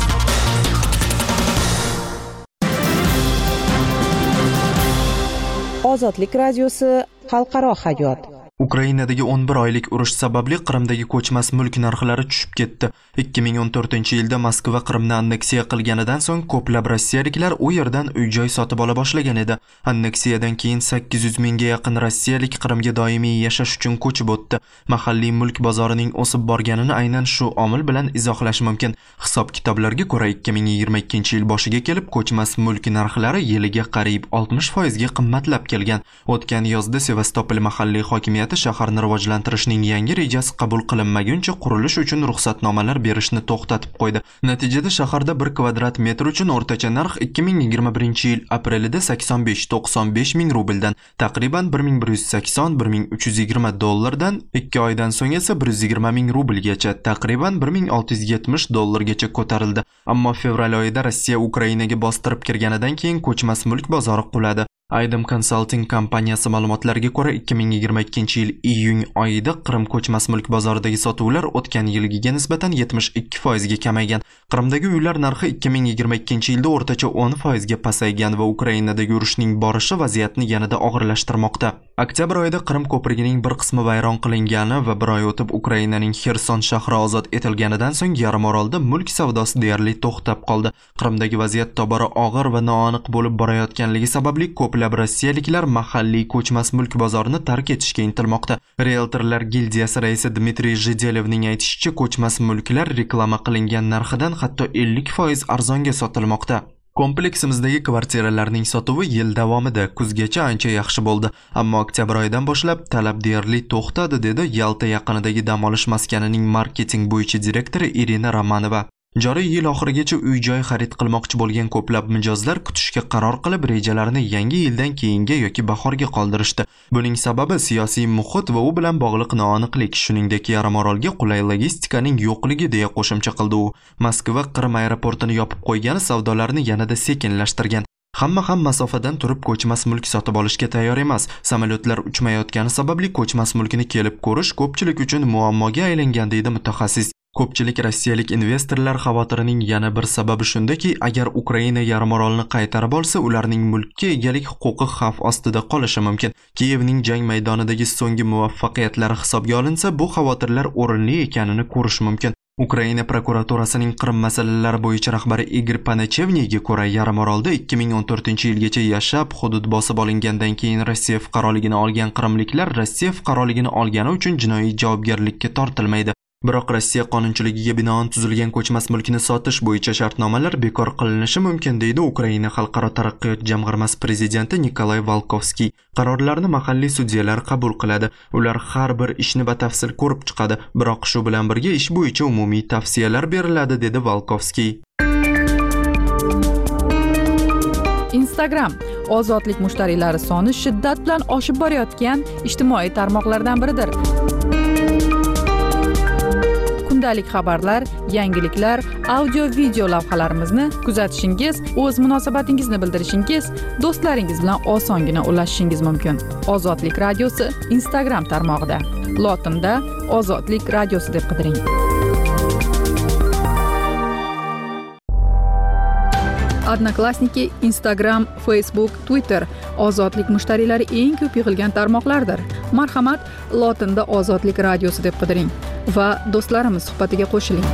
Ozodlik radiosi xalqaro hayot. Ukrainadagi o'n bir oylik urush sababli Qrimdagi ko'chmas mulk narxlari tushib ketdi. ikki ming o'n to'rtinchi yilda Moskva Qrimni anneksiya qilganidan so'ng ko'plab rossiyaliklar u yerdan uy-joy sotib ola boshlagan edi. Anneksiyadan keyin sakkiz yuz mingga yaqin rossiyalik Qrimga doimiy yashash uchun ko'chib o'tdi. Mahalliy mulk bozorining o'sib borganini aynan shu omil bilan izohlash mumkin. Hisob-kitoblarga ko'ra ikki ming yigirma ikkinchi yil boshiga kelib ko'chmas mulk narxlari yiliga qariyb oltmish foiz ga qimmatlab kelgan. O'tgan yozda Sevastopol mahalliy hokimiyati shaharni rivojlantirishning yangi rejasi qabul qilinmaguncha qurilish uchun ruxsatnomalar berishni to'xtatib qo'ydi. Natijada shaharda bir kvadrat metr uchun o'rtacha narx ikki ming yigirma birinchi yil aprelida sakson besh to'qson besh ming rubldan taqriban bir ming bir yuz sakson bir ming uch yuz yigirma dollardan ikki oydan so'ng esa bir yuz yigirma ming rublgacha taqriban bir ming olti yuz yetmish dollargacha ko'tarildi. Ammo fevral oyida Rossiya Ukrainaga bostirib kirganidan keyin ko'chmas mulk bozori quladi. Aydem Consulting kompaniyasi ma'lumotlariga ko'ra ikki ming yigirma ikkinchi yil iyun oyida Qrim ko'chmas mulk bozoridagi sotuvlar o'tgan yilgiga nisbatan yetmish ikki foiz ga kamaygan. Qrimdagi uylar narxi ikki ming yigirma ikkinchi yilda o'rtacha o'n foiz ga pasaygan va Ukrainadagi urushning borishi vaziyatni yanada og'irlashtirmoqda. Oktyabr oyida Qrim ko'prigining bir qismi vayron qilingani va bir oy o'tib Ukrainaning Xerson shahri ozod etilganidan so'ng yarim orolda mulk savdosi deyarli to'xtab qoldi. Qrimdagi vaziyat tobora og'ir va noaniq bo'lib borayotganligi sababli ko'p Ko'plab rossiyaliklar mahalliy ko'chmas mulk bozorini tark etishga intilmoqda. Realtorlar gildiyasi raisi Dmitriy Zhidelevning aytishicha, ko'chmas mulklar reklama qilingan narxidan hatto ellik foiz arzonga sotilmoqda. Kompleksimizdagi kvartiralarning sotuvi yil davomida kuzgacha ancha yaxshi bo'ldi, ammo oktyabr oyidan boshlab talab deyarli to'xtadi, dedi Yalta yaqinidagi dam olish maskanining marketing bo'yicha direktori Irina Romanova. Joriy yil oxirigacha uy-joy xarid qilmoqchi bo'lgan ko'plab mijozlar kutishga qaror qilib, rejalarini yangi yildan keyinga yoki bahorga qoldirishdi. Buning sababi siyosiy muhit va u bilan bog'liq noaniqlik, shuningdek yarim orolga qulay logistikaning yo'qligi, deya qo'shimcha qildi u. Moskva Qrim aeroportini yopib qo'ygani savdolarni yanada sekinlashtirgan. Hamma ham masofadan turib ko'chmas mulk sotib olishga tayyor emas. Samolyotlar uchmayotgani sababli ko'chmas mulkni kelib ko'rish ko'pchilik uchun muammoga aylangan, deydi mutaxassis. Ko'pchilik rossiyalik investorlar xavotirining yana bir sababi shundaki, agar Ukraina yarimorolni qaytarib olsa, ularning mulkka egalik huquqi xavf ostida qolishi mumkin. Kiyevning jang maydonidagi so'nggi muvaffaqiyatlari hisobga olinsa, bu xavotirlar o'rinli ekanini ko'rish mumkin. Ukraina prokuraturasining Qrim masalalari bo'yicha rahbari Igor Panachevniyga ko'ra, yarimorolda ikki ming o'n to'rtinchi yilgacha yashab, hudud bosib olingandan keyin Rossiya fuqaroligini olgan qrimliklar Rossiya fuqaroligini olgani uchun jinoiy javobgarlikka tortilmaydi. Biroq Rossiya qonunchiligiga binoan tuzilgan ko'chmas mulkni sotish bo'yicha shartnomalar bekor qilinishi mumkin deydi Ukraina Xalqaro taraqqiyot jamg'armasi prezidenti Nikolay Volkovskiy. Qarorlarni mahalliy sudyalar qabul qiladi. Ular har bir ishni batafsil ko'rib chiqadi. Biroq shu bilan birga ish bo'yicha umumiy tavsiyalar beriladi dedi Volkovskiy. Instagram ozodlik mushtariylari soni shiddat bilan oshib borayotgan ijtimoiy tarmoqlardan biridir. Kundalik xabarlar, yangiliklar, audio-video lavhalarimizni kuzatishingiz, o'z munosabatingizni bildirishingiz, do'stlaringiz bilan osongina ulashishingiz mumkin. Ozodlik radiosi Instagram tarmog'ida. Lotinda Ozodlik radiosi deb qidiring. Odnoklassniki, Instagram, Facebook, Twitter ozodlik mushtariylari eng ko'p yig'ilgan tarmoqlardir. Marhamat, lotinda Ozodlik radiosi deb qidiring va do'stlarimiz suhbatiga qo'shiling.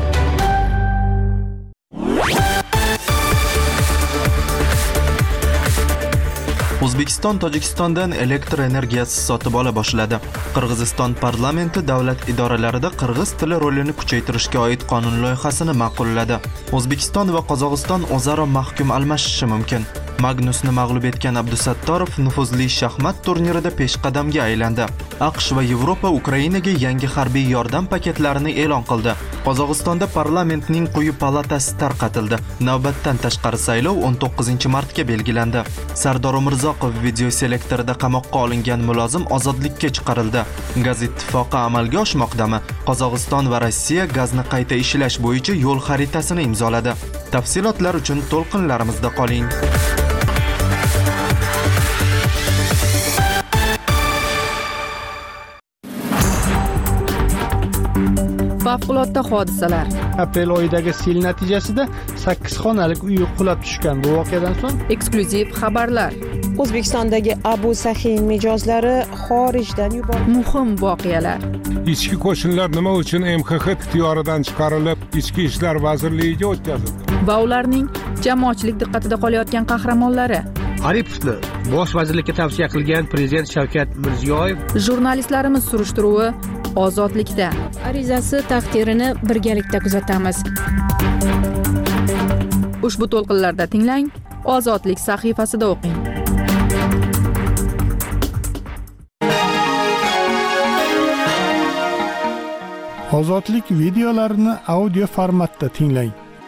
O'zbekiston Tojikistondan elektr energiyasi sotib ola boshladi. Qirg'iziston parlamenti davlat idoralarida qirg'iz tili rolini kuchaytirishga oid qonun loyihasini ma'qulladi. O'zbekiston va Qozog'iston o'zaro mahkum almashishi mumkin. Magnusni mag'lub etgan Abdusattorov nufuzli shaxmat turnirida peshqadamga aylandi. AQSh va Yevropa Ukrainaga yangi harbiy yordam paketlarini e'lon qildi. Qozog'istonda parlamentning quyi palatasi tarqatildi. Navbatdan tashqari saylov o'n to'qqizinchi martga belgilandi. Sardor Umurzoqov video selektorida qamoqqa olingan mulozim ozodlikka chiqarildi. Gaz ittifoqi amalga oshmoqdami? Qozog'iston va Rossiya gazni qayta ishlash bo'yicha yo'l xaritasini imzoladi. Tafsilotlar uchun to'lqinlarimizda qoling. Favqulodda hodisalar. Aprel oyidagi sel natijasida sakkiz xonalik uy qulab tushgan. Bu voqeadan so'ng eksklyuziv xabarlar. O'zbekistondagi Abu Sahin mijozlari xorijdan yuborildi. Muhim voqealar. Ichki qo'shinlar nima uchun M X X ixtiyoridan chiqarilib, Ichki ishlar vazirligiga o'tkazildi? Va ularning jamoatchilik diqqatida qolayotgan qahramonlari. Aripovni bosh vazirlikka tavsiya qilgan prezident Shavkat Mirziyoyev. Jurnalistlarimiz surishtiruvi Ozodlikda. Arizasi taqdirini birgalikda kuzatamiz. Ushbu to'lqinlarda tinglang, Ozodlik sahifasida o'qing. Ozodlik videolarini audio formatda tinglang.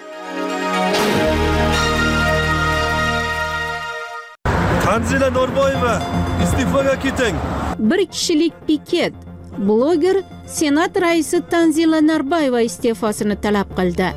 Tanzila Norboyeva iste'foga keting. Bir kishilik piket. Bloger Senat raisi Tanzila Norboyeva iste'fosini talab qildi.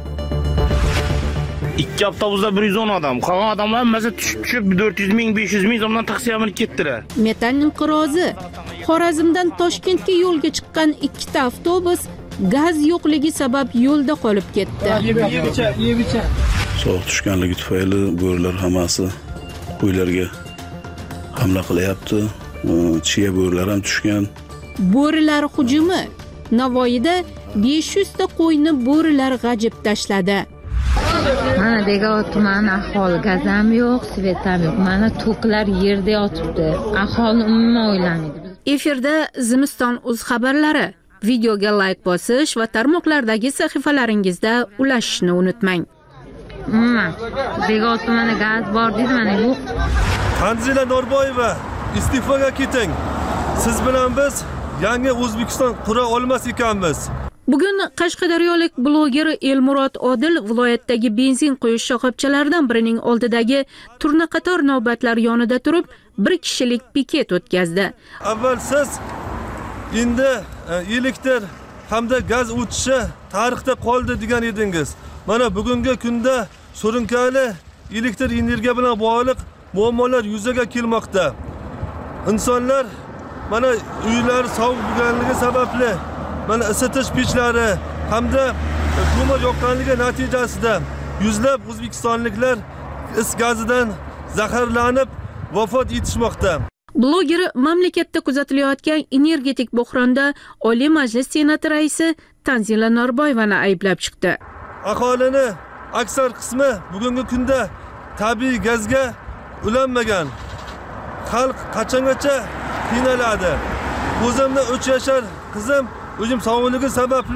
Ikki avtobusda bir yuz o'n odam, qolgan odamlar hammasi tushib-tushib to'rt yuz ming, besh yuz ming so'mdan taqsimlab ketdilar. Metal inqirozi. Xorazmdan Toshkentga yo'lga chiqqan ikkita avtobus gaz yo'qligi sabab yo'lda qolib ketdi. Sovuq tushganligi tufayli bo'rilar hammasi qo'ylarga hamla qilyapti. Chiya bo'rilar ham tushgan. Bo'rilar hujumi. Navoiyda besh yuz ta qo'yni bo'rilar g'ajib tashladi. Mana Beg'ot tumani aholi gaz ham yo'q, svet ham yo'q. Mana to'klar yerda yotibdi. Aholi umuman o'ylamaydi. Efirda Zimiston o'z xabarlari. Videoga like bosish va tarmoqlardagi sahifalaringizda ulashishni unutmang. Umuman Beg'ot tumani gaz bor dedi, mana yo'q. Tanzila Norboyeva iste'foga keting. Siz bilan biz yangi O'zbekiston qura olmas ekanmiz. Bugun Qashqadaryolik bloger Elmurod Odil viloyatdagi benzin quyish shoxobchalaridan birining oldidagi turnaqator navbatlar yonida turib, bir kishilik piket o'tkazdi. Avval siz endi elektr hamda gaz o'tishi tarixda qoldi degan edingiz. Mana bugungi kunda surunkali elektr energiya bilan bog'liq muammolar yuzaga kelmoqda. İnsanlar mana uylar sovuq bo'lganligi sababli mana isitish pechlari hamda ko'mir yoqqanligi natijasida yuzlab o'zbekistonliklar is gazidan zaharlanib vafot etishmoqda. Bloger mamlakatda kuzatilayotgan energetik bo'hronda Oliy Majlis Senati raisi Tanzila Norboyevani ayblab chiqdi. Aholini aksar qismi bugungi kunda tabiiy gazga ulanmagan. Xalq qachongacha qiynaladi. O'zimni uch yashar qizim o'zim sog'ligi sababli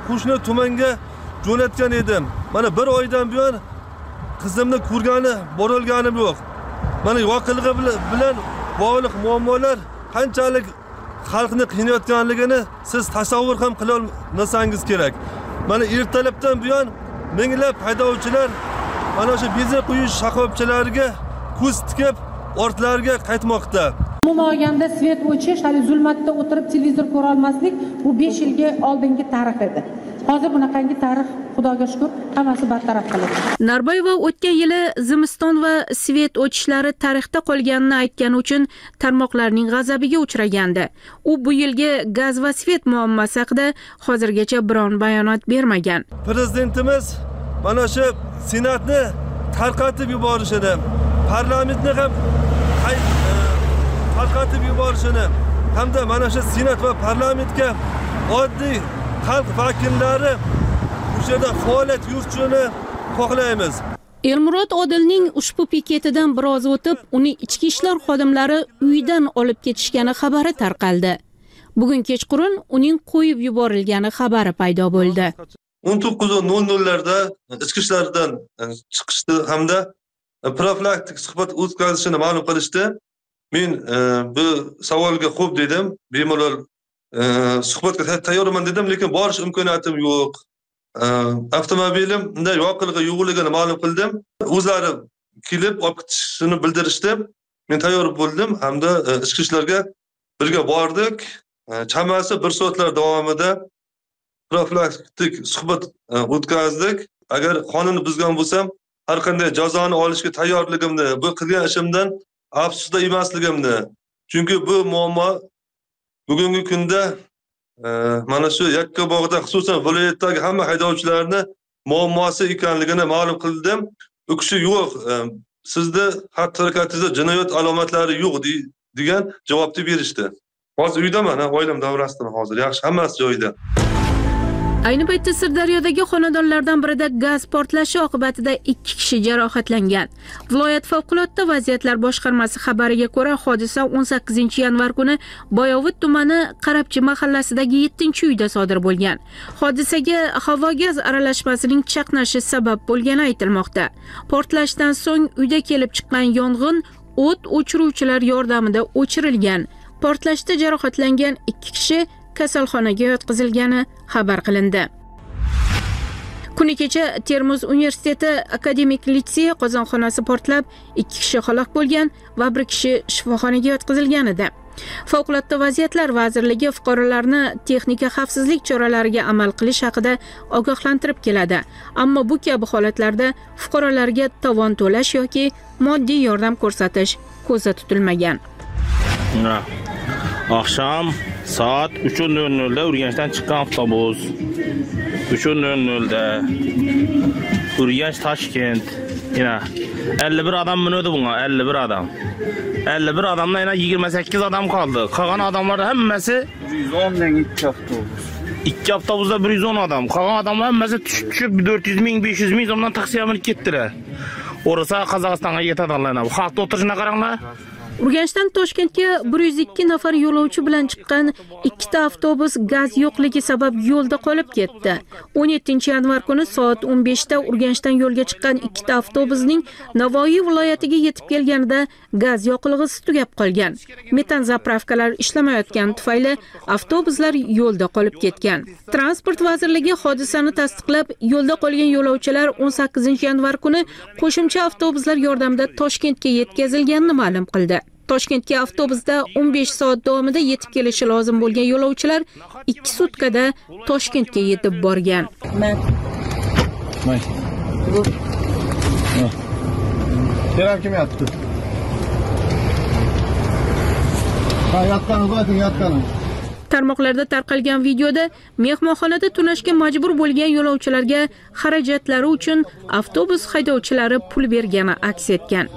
qo'shni tumanga jo'natgan edim. Mana bir oydan buyon qizimni ko'rgani, borilganim yo'q. Mana yoqilg'i bilan bog'liq muammolar qanchalik xalqni qiynayotganligini siz tasavvur ham qila olmasangiz kerak. Mana ertalabdan buyon minglab haydovchilar mana shu benzin quyish shoxobchalariga ko'z tikib ortlariga qaytmoqda. Umuman olganda svet o'chish, hali zulmatda o'tirib televizor ko'ra olmaslik bu besh yilga oldingi tarix edi. Hozir bunaqangi tarix, Xudoga shukr, hammasi bartaraf qilindi. Narbayeva o'tgan yili zimiston va svet o'chishlari tarixda qolganini aytgani uchun tarmoqlarning g'azabiga uchragandi. U bu yilgi gaz va svet muammosi haqida hozirgacha biron bayonot bermagan. Prezidentimiz mana shu senatni tarqatib yuborishini, parlamentni ham tarqatib yuborishini hamda mana shu senat va parlamentga oddiy xalq vakillari o'sha yerda faoliyat yuritishini xohlaymiz. Elmurod Odilning ushbu piketidan biroz o'tib, uni ichki ishlar xodimlari uyidan olib ketishgani xabari tarqaldi. Bugun kechqurun uning qo'yib yuborilgani xabari paydo bo'ldi. o'n to'qqiz nol nollarda ichki ishlardan chiqishdi hamda profilaktik suhbat o'tkazishini ma'lum qilishdi. Men bu savolga xo'p dedim, bemalol suhbatga tayyorman dedim, lekin borish imkoniyatim yo'q. Avtomobilim unda yoqilg'i yo'qligini ma'lum qildim. O'zlari kelib olib ketishini bildirishdi. Men tayyor bo'ldim hamda ichki ishlarga birga bordik. Chamasi bir soatlar davomida profilaktik suhbat o'tkazdik. Agar qonunni buzgan bo'lsam, har qanday jazoni olishga tayyorligimni, bu qilgan ishimdan afsusda emasligimni. Chunki bu muammo bugungi kunda mana shu Yakkabog'da, xususan viloyatdagi hamma haydovchilarni muammosi ekanligini ma'lum qildim. U kishi yo'q, sizda xatti-harakatingizda jinoyat alomatlari yo'q degan javobni berishdi. Hozir uydaman, oilam davrasidaman hozir. Yaxshi, hammasi joyida. Ayni paytda Sirdaryodagi xonadonlardan birida gaz portlashi oqibatida ikki kishi jarohatlangan. Viloyat favqulodda vaziyatlar boshqarmasi xabariga ko'ra, hodisa o'n sakkizinchi yanvar kuni Boyovut tumani Qarabchi mahallasidagi yettinchi uyda sodir bo'lgan. Hodisaga havo gaz aralashmasining chaqnashi sabab bo'lgani aytilmoqda. Portlashdan so'ng uyda kelib chiqqan yong'in o't o'chiruvchilar yordamida o'chirilgan. Portlashda jarohatlangan ikki kishi kasalxonaga yotqizilgani xabar qilindi. Kuni kecha Termiz universiteti akademik litsey qozonxonasi portlab, ikki kishi halok bo'lgan va bir kishi shifoxonaga yotqizilgan edi. Favqulodda vaziyatlar vazirligi fuqarolarni texnika xavfsizlik choralariga amal qilish haqida ogohlantirib keladi. Ammo bu kabi holatlarda fuqarolarga tovon to'lash yoki moddiy yordam ko'rsatish ko'zda tutilmagan. Akşam saat uch nol nolda Urganchdan chiqqan avtobus. uch nol nolda Urganch Toshkent. Yana ellik bir adam minadi bunga, ellik bir adam. ellik bir adamdan yana yigirma sakkiz adam qoldi. Qolgan adamlar hammasi bir yuz o'n dan ikki avtobus. ikki avtobusda bir yuz o'n adam. Qolgan adamlar hammasi tushib tushib to'rt yuz ming, besh yuz ming so'mdan taqsimlab ketdilar. O'rasa Qozog'istonga yetadilar. Bu xalqni o'tirishini qaranglar. Urganchdan Toshkentga bir yuz ikki nafar yo'lovchi bilan chiqqan ikkita avtobus gaz yo'qligi sabab yo'lda qolib ketdi. o'n yettinchi yanvar kuni soat o'n beshda Urganchdan yo'lga chiqqan ikkita avtobusning Navoiy viloyatiga yetib kelganida gaz yoqilg'isi tugab qolgan. Metan zapravkalar ishlamayotgani tufayli avtobuslar yo'lda qolib ketgan. Transport vazirligi hodisani tasdiqlab, yo'lda qolgan yo'lovchilar o'n sakkizinchi yanvar kuni qo'shimcha avtobuslar yordamida Toshkentga yetkazilganini ma'lum qildi. Toshkentga avtobusda o'n besh soat davomida yetib kelishi lozim bo'lgan yo'lovchilar ikki sutkada Toshkentga yetib borgan. Kerak kim yotdi? Ha, yotqani bo'ling, yotqani. Tarmoqlarda tarqalgan videoda mehmonxonada tunashga majbur bo'lgan yo'lovchilarga xarajatlari uchun avtobus haydovchilari pul bergani aks etgan.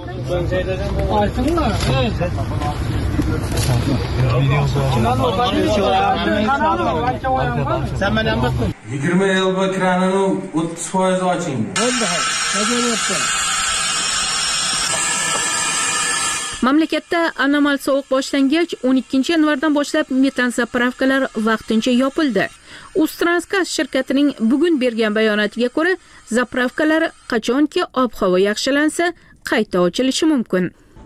yigirma elba kranini o'ttiz foiz oching. Mamlakatda anomal sovuq boshlangach, o'n ikkinchi yanvardan boshlab metan zapravkalar vaqtincha yopildi. Uztransgaz shirkatining bugun bergan bayonotiga ko'ra, zapravkalar qachonki ob-havo yaxshilansa, qayta ochilishi mumkin.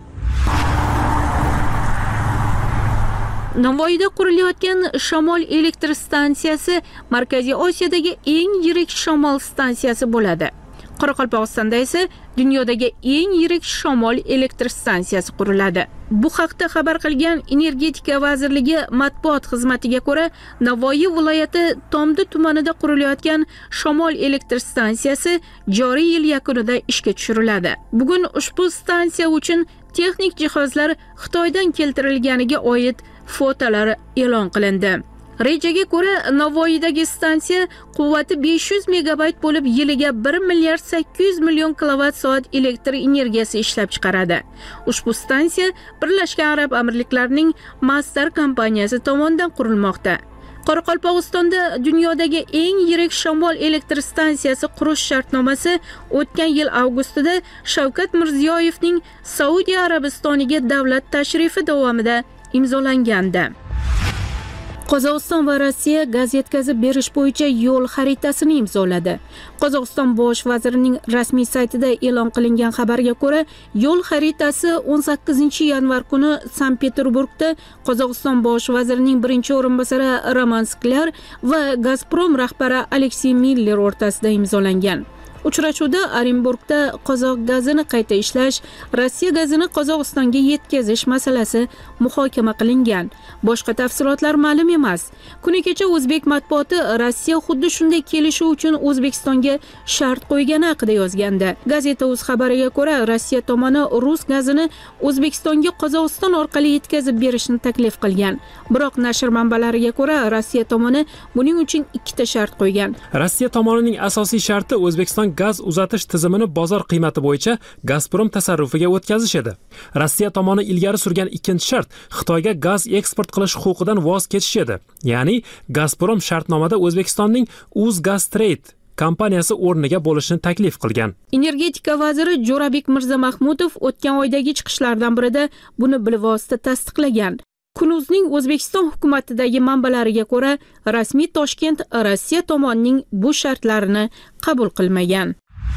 Navoiyda qurilayotgan shamol elektr stansiyasi Markaziy Osiyodagi eng yirik shamol stansiyasi bo'ladi. Qoraqalpog'istonda esa dunyodagi eng yirik shamol elektr stansiyasi quriladi. Bu haqda xabar qilgan Energetika vazirligi matbuot xizmatiga ko'ra, Navoiy viloyati Tomdi tumanida qurilayotgan shamol elektr stansiyasi joriy yil yakunida ishga tushiriladi. Bugun ushbu stansiya uchun texnik jihozlar Xitoydan keltirilganiga oid fotolar e'lon qilindi. Rejaga ko'ra, Navoiydagi stansiya quvvati besh yuz megabayt bo'lib, yiliga bir milliard sakkiz yuz million kilovatt soat elektr energiyasi ishlab chiqaradi. Ushbu stansiya Birlashgan Arab Amirliklarining Masdar kompaniyasi tomonidan qurilmoqda. Qoraqalpog'istonda dunyodagi eng yirik shamol elektr stansiyasi qurish shartnomasi o'tgan yil avgustida Shavkat Mirziyoyevning Saudiya Arabistoniga davlat tashrifi davomida imzolangandi. Qozog'iston va Rossiya gaz yetkazib berish bo'yicha yo'l xaritasini imzoladi. Qozog'iston bosh vazirining rasmiy saytida e'lon qilingan xabarga ko'ra, yo'l xaritasi o'n sakkizinchi yanvar kuni Sankt-Peterburgda Qozog'iston bosh vazirining birinchi o'rinbosari Roman Sklar va Gazprom rahbari Aleksey Miller o'rtasida imzolangan. Uchrashuvda Orenburgda qozoq gazini qayta ishlash, Rossiya gazini Qozog'istonga yetkazish masalasi muhokama qilingan. Boshqa tafsilotlar ma'lum emas. Kuni kecha o'zbek matbuoti Rossiya xuddi shunday kelishuv uchun O'zbekistonga shart qo'ygani haqida yozgandi. Gazeta.uz xabariga ko'ra, Rossiya tomoni rus gazini O'zbekistonga Qozog'iston orqali yetkazib berishni taklif qilgan. Biroq nashr manbalariga ko'ra, Rossiya tomoni buning uchun ikkita shart qo'ygan. Rossiya tomonining asosiy sharti O'zbekiston gaz uzatish tizimini bozor qiymati bo'yicha Gazprom tasarrufiga o'tkazish edi. Rossiya tomoni ilgari surgan ikkinchi shart Xitoyga gaz eksport qilish huquqidan voz kechish edi. Ya'ni Gazprom shartnomada O'zbekistonning Uzgaztrade kompaniyasi o'rniga bo'lishni taklif qilgan. Energetika vaziri Jo'rabek Mirzamahmudov o'tgan oydagi chiqishlardan birida buni bilvosita tasdiqlagan. Kunuzning O'zbekiston hukumatidagi manbalariga ko'ra, rasmiy Toshkent Rossiya tomonining bu shartlarini qabul qilmagan.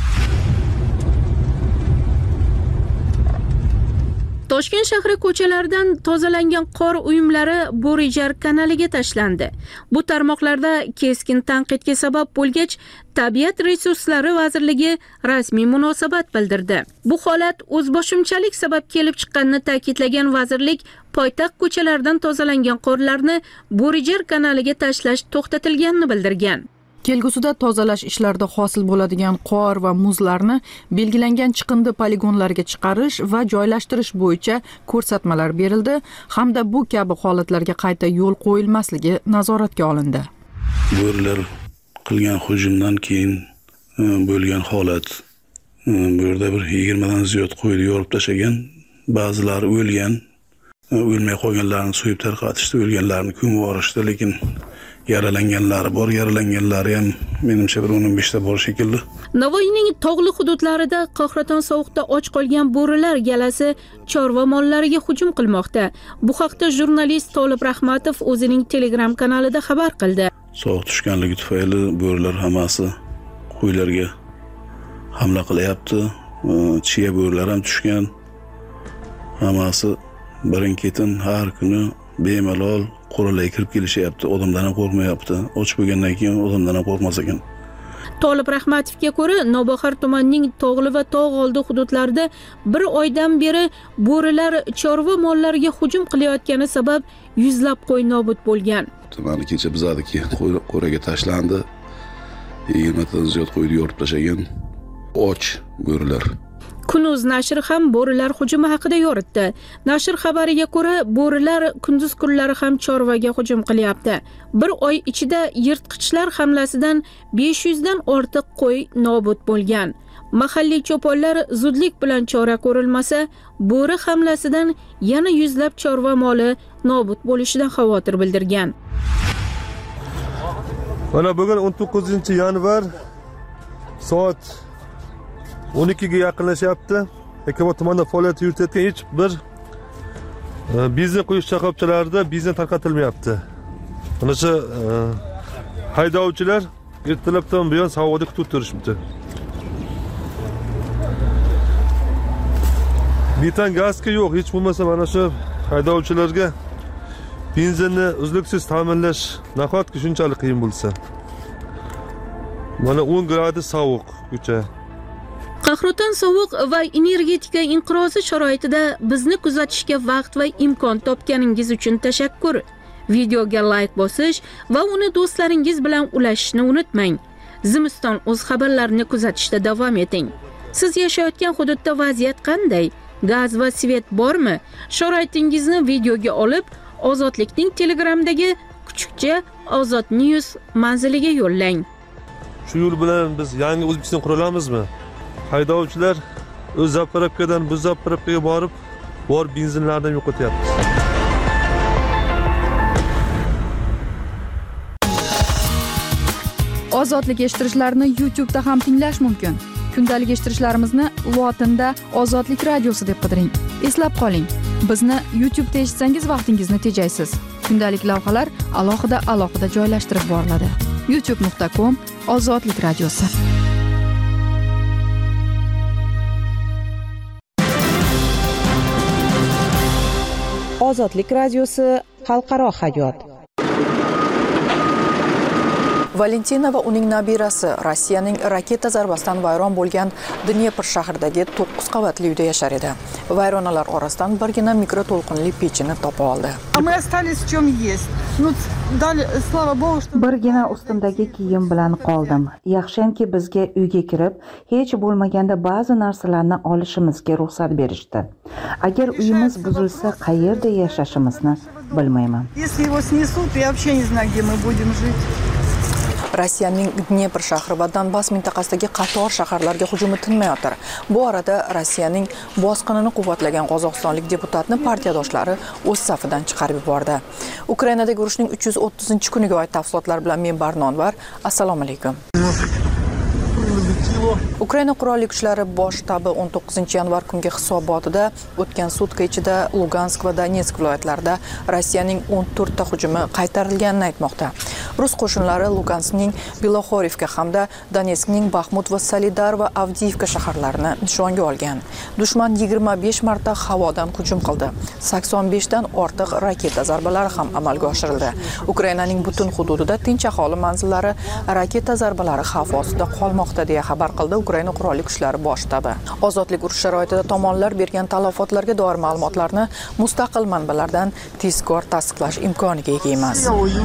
Toshkent shahri ko'chalaridan tozalangan qor uyumlari Bo'rijar kanaliga tashlandi. Bu tarmoqlarda keskin tanqidga sabab bo'lgach, Tabiat resurslari vazirligi rasmiy munosabat bildirdi. Bu holat o'zboshimchalik sabab kelib chiqqanini ta'kidlagan vazirlik, poytaxt ko'chalaridan tozalangan qorlarni Bo'rijar kanaliga tashlash to'xtatilganini bildirgan. Kelgusida tozalash ishlarida hosil bo'ladigan qor va muzlarni belgilangan chiqindi poligonlarga chiqarish va joylashtirish bo'yicha ko'rsatmalar berildi hamda bu kabi holatlarga qayta yo'l qo'yilmasligi nazoratga olindi. Bo'rilar qilgan hujumdan keyin bo'lgan holat, bu yerda bir yigirmadan ziyod qo'yni yorib tashlagan, ba'zilari o'lgan, o'lmay qolganlarni so'yib tarqatishdi, o'lganlarni ko'mib yuborishdi, lekin yaralanganlari bor, yaralanganlari ham menimcha bir o'n besh ta bor shekilli. Navoiyning tog'li hududlarida qahraton sovuqda och qolgan bo'rilar galasi chorva mollariga hujum qilmoqda. Bu haqda jurnalist Tolib Rahmatov o'zining Telegram kanalida xabar qildi. Sovuq tushganligi tufayli bo'rilar hammasi qo'ylarga hamla qilyapti. Chiya bo'rilar ham tushgan. Hammasi birin-ketin har kuni bemalol qurolay kirib kelishyapti, odamdan ham qo'rqmayapti. Och bo'lgandan keyin odamdan ham qo'rqmas ekan. Tolib Rahmatovga ko'ra, Nobahor tumanining tog'li va tog' oldi hududlarida bir oydan beri bo'rilar chorva mollariga hujum qilayotgani sabab yuzlab qo'y nobud bo'lgan. Tumani kecha bizadiki qo'raga tashlandi. yigirma tadan ziyod qo'yni yorib tashlagan och bo'rilar. Kunuz nashri ham bo'rilar hujumi haqida yoritdi. Nashr xabariga ko'ra, bo'rilar kunduz kunlari ham chorvaga hujum qilyapti. Bir oy ichida yirtqichlar hamlasidan besh yuz dan ortiq qo'y nobud bo'lgan. Mahalliy cho'ponlar zudlik bilan chora ko'rilmasa, bo'ri hamlasidan yana yuzlab chorva moli nobud bo'lishidan xavotir bildirgan. Mana bugun o'n to'qqizinchi yanvar soat o'n ikkiga yaqinlashyapti. Ekobod tumanida faoliyat yuritayotgan hech bir benzin quyish shoxobchalarida benzin tarqatilmayapti. Mana shu haydovchilar ertalabdan buyon sovuqda kutib turishibdi. Metan gazga yo'q, hech bo'lmasa mana shu haydovchilarga benzinni uzluksiz ta'minlash nahotki shunchalik qiyin bo'lsa. Mana o'n gradus sovuq ko'cha. Qahraton sovuq va energetika inqirozi sharoitida bizni kuzatishga vaqt va imkon topganingiz uchun tashakkur. Videoga like bosish va uni do'stlaringiz bilan ulashishni unutmang. Zimiston o'z xabarlarini kuzatishda davom eting. Siz yashayotgan hududda vaziyat qanday? Gaz va svet bormi? Sharoitingizni videoga olib, Ozodlikning Telegramdagi kuchukcha Ozod News manziliga yo'llang. Shu yo'l bilan biz yangi O'zbekiston qura olamizmi? Haydovchilar o'z zapravkadan bu zapravkaga borib, bor benzinlarni yo'qotyapti. Ozodlik eshittirishlarni YouTube da ham tinglash mumkin. Kundalik eshittirishlarimizni lotinda Ozodlik radiosi deb qidiring. Eslab qoling, bizni YouTube da eshitsangiz vaqtingizni tejaysiz. Kundalik lavhalar alohida-alohida joylashtirib boriladi. youtube nuqta com Ozodlik radiosi. Ozodlik radiosi xalqaro hayot. Valentina va uning nabirasi Rossiyaning raketa zarbasidan vayron bo'lgan Dnepr shahridagi to'qqiz qavatli uyda yashar edi. Vayronalar orasidan birgina mikroto'lqinli pechini topa oldi. Birgina ustimdagi kiyim bilan qoldim. Yaxshiyamki bizga uyga kirib, hech bo'lmaganda ba'zi narsalarni olishimizga ruxsat berishdi. Agar uyimiz buzilsa, qayerda yashashimizni bilmayman. Rossiyaning Dnepr shahri va Donbass mintaqasidagi qator shaharlarga hujumi tinmayotir. Bu orada Rossiyaning bosqinini quvvatlagan qozog'istonlik deputatni partiyadoshlari o'z safidan chiqarib yubordi. Ukrainadagi urushning uch yuz o'ttizinchi kuniga oid tafsilotlar bilan men Barnonvar. Assalomu alaykum. Ukraina qurolli kuchlari bosh shtabi o'n to'qqizinchi yanvar kungi hisobotida o'tgan sutka ichida Lugansk va Donetsk viloyatlarida Rossiyaning o'n to'rtta hujumi qaytarilganini aytmoqda. Rus qo'shinlari Luganskning Bilohorivka hamda Donetskning Baxmut va Solidar va Avdiivka shaharlarini nishonga olgan. Dushman yigirma besh marta havodan hujum qildi. sakson besh dan ortiq raketa zarbalari ham amalga oshirildi. Ukrainaning butun hududida tinch aholi manzillari raketa zarbalari xavf ostida qolmoqda deya xabar qildi Ukraina qurolli kuchlari bosh shtabi. Ozodlik urush sharoitida tomonlar bergan talafotlarga doir ma'lumotlarni mustaqil manbalardan tezkor tasdiqlash imkoniga ega emas.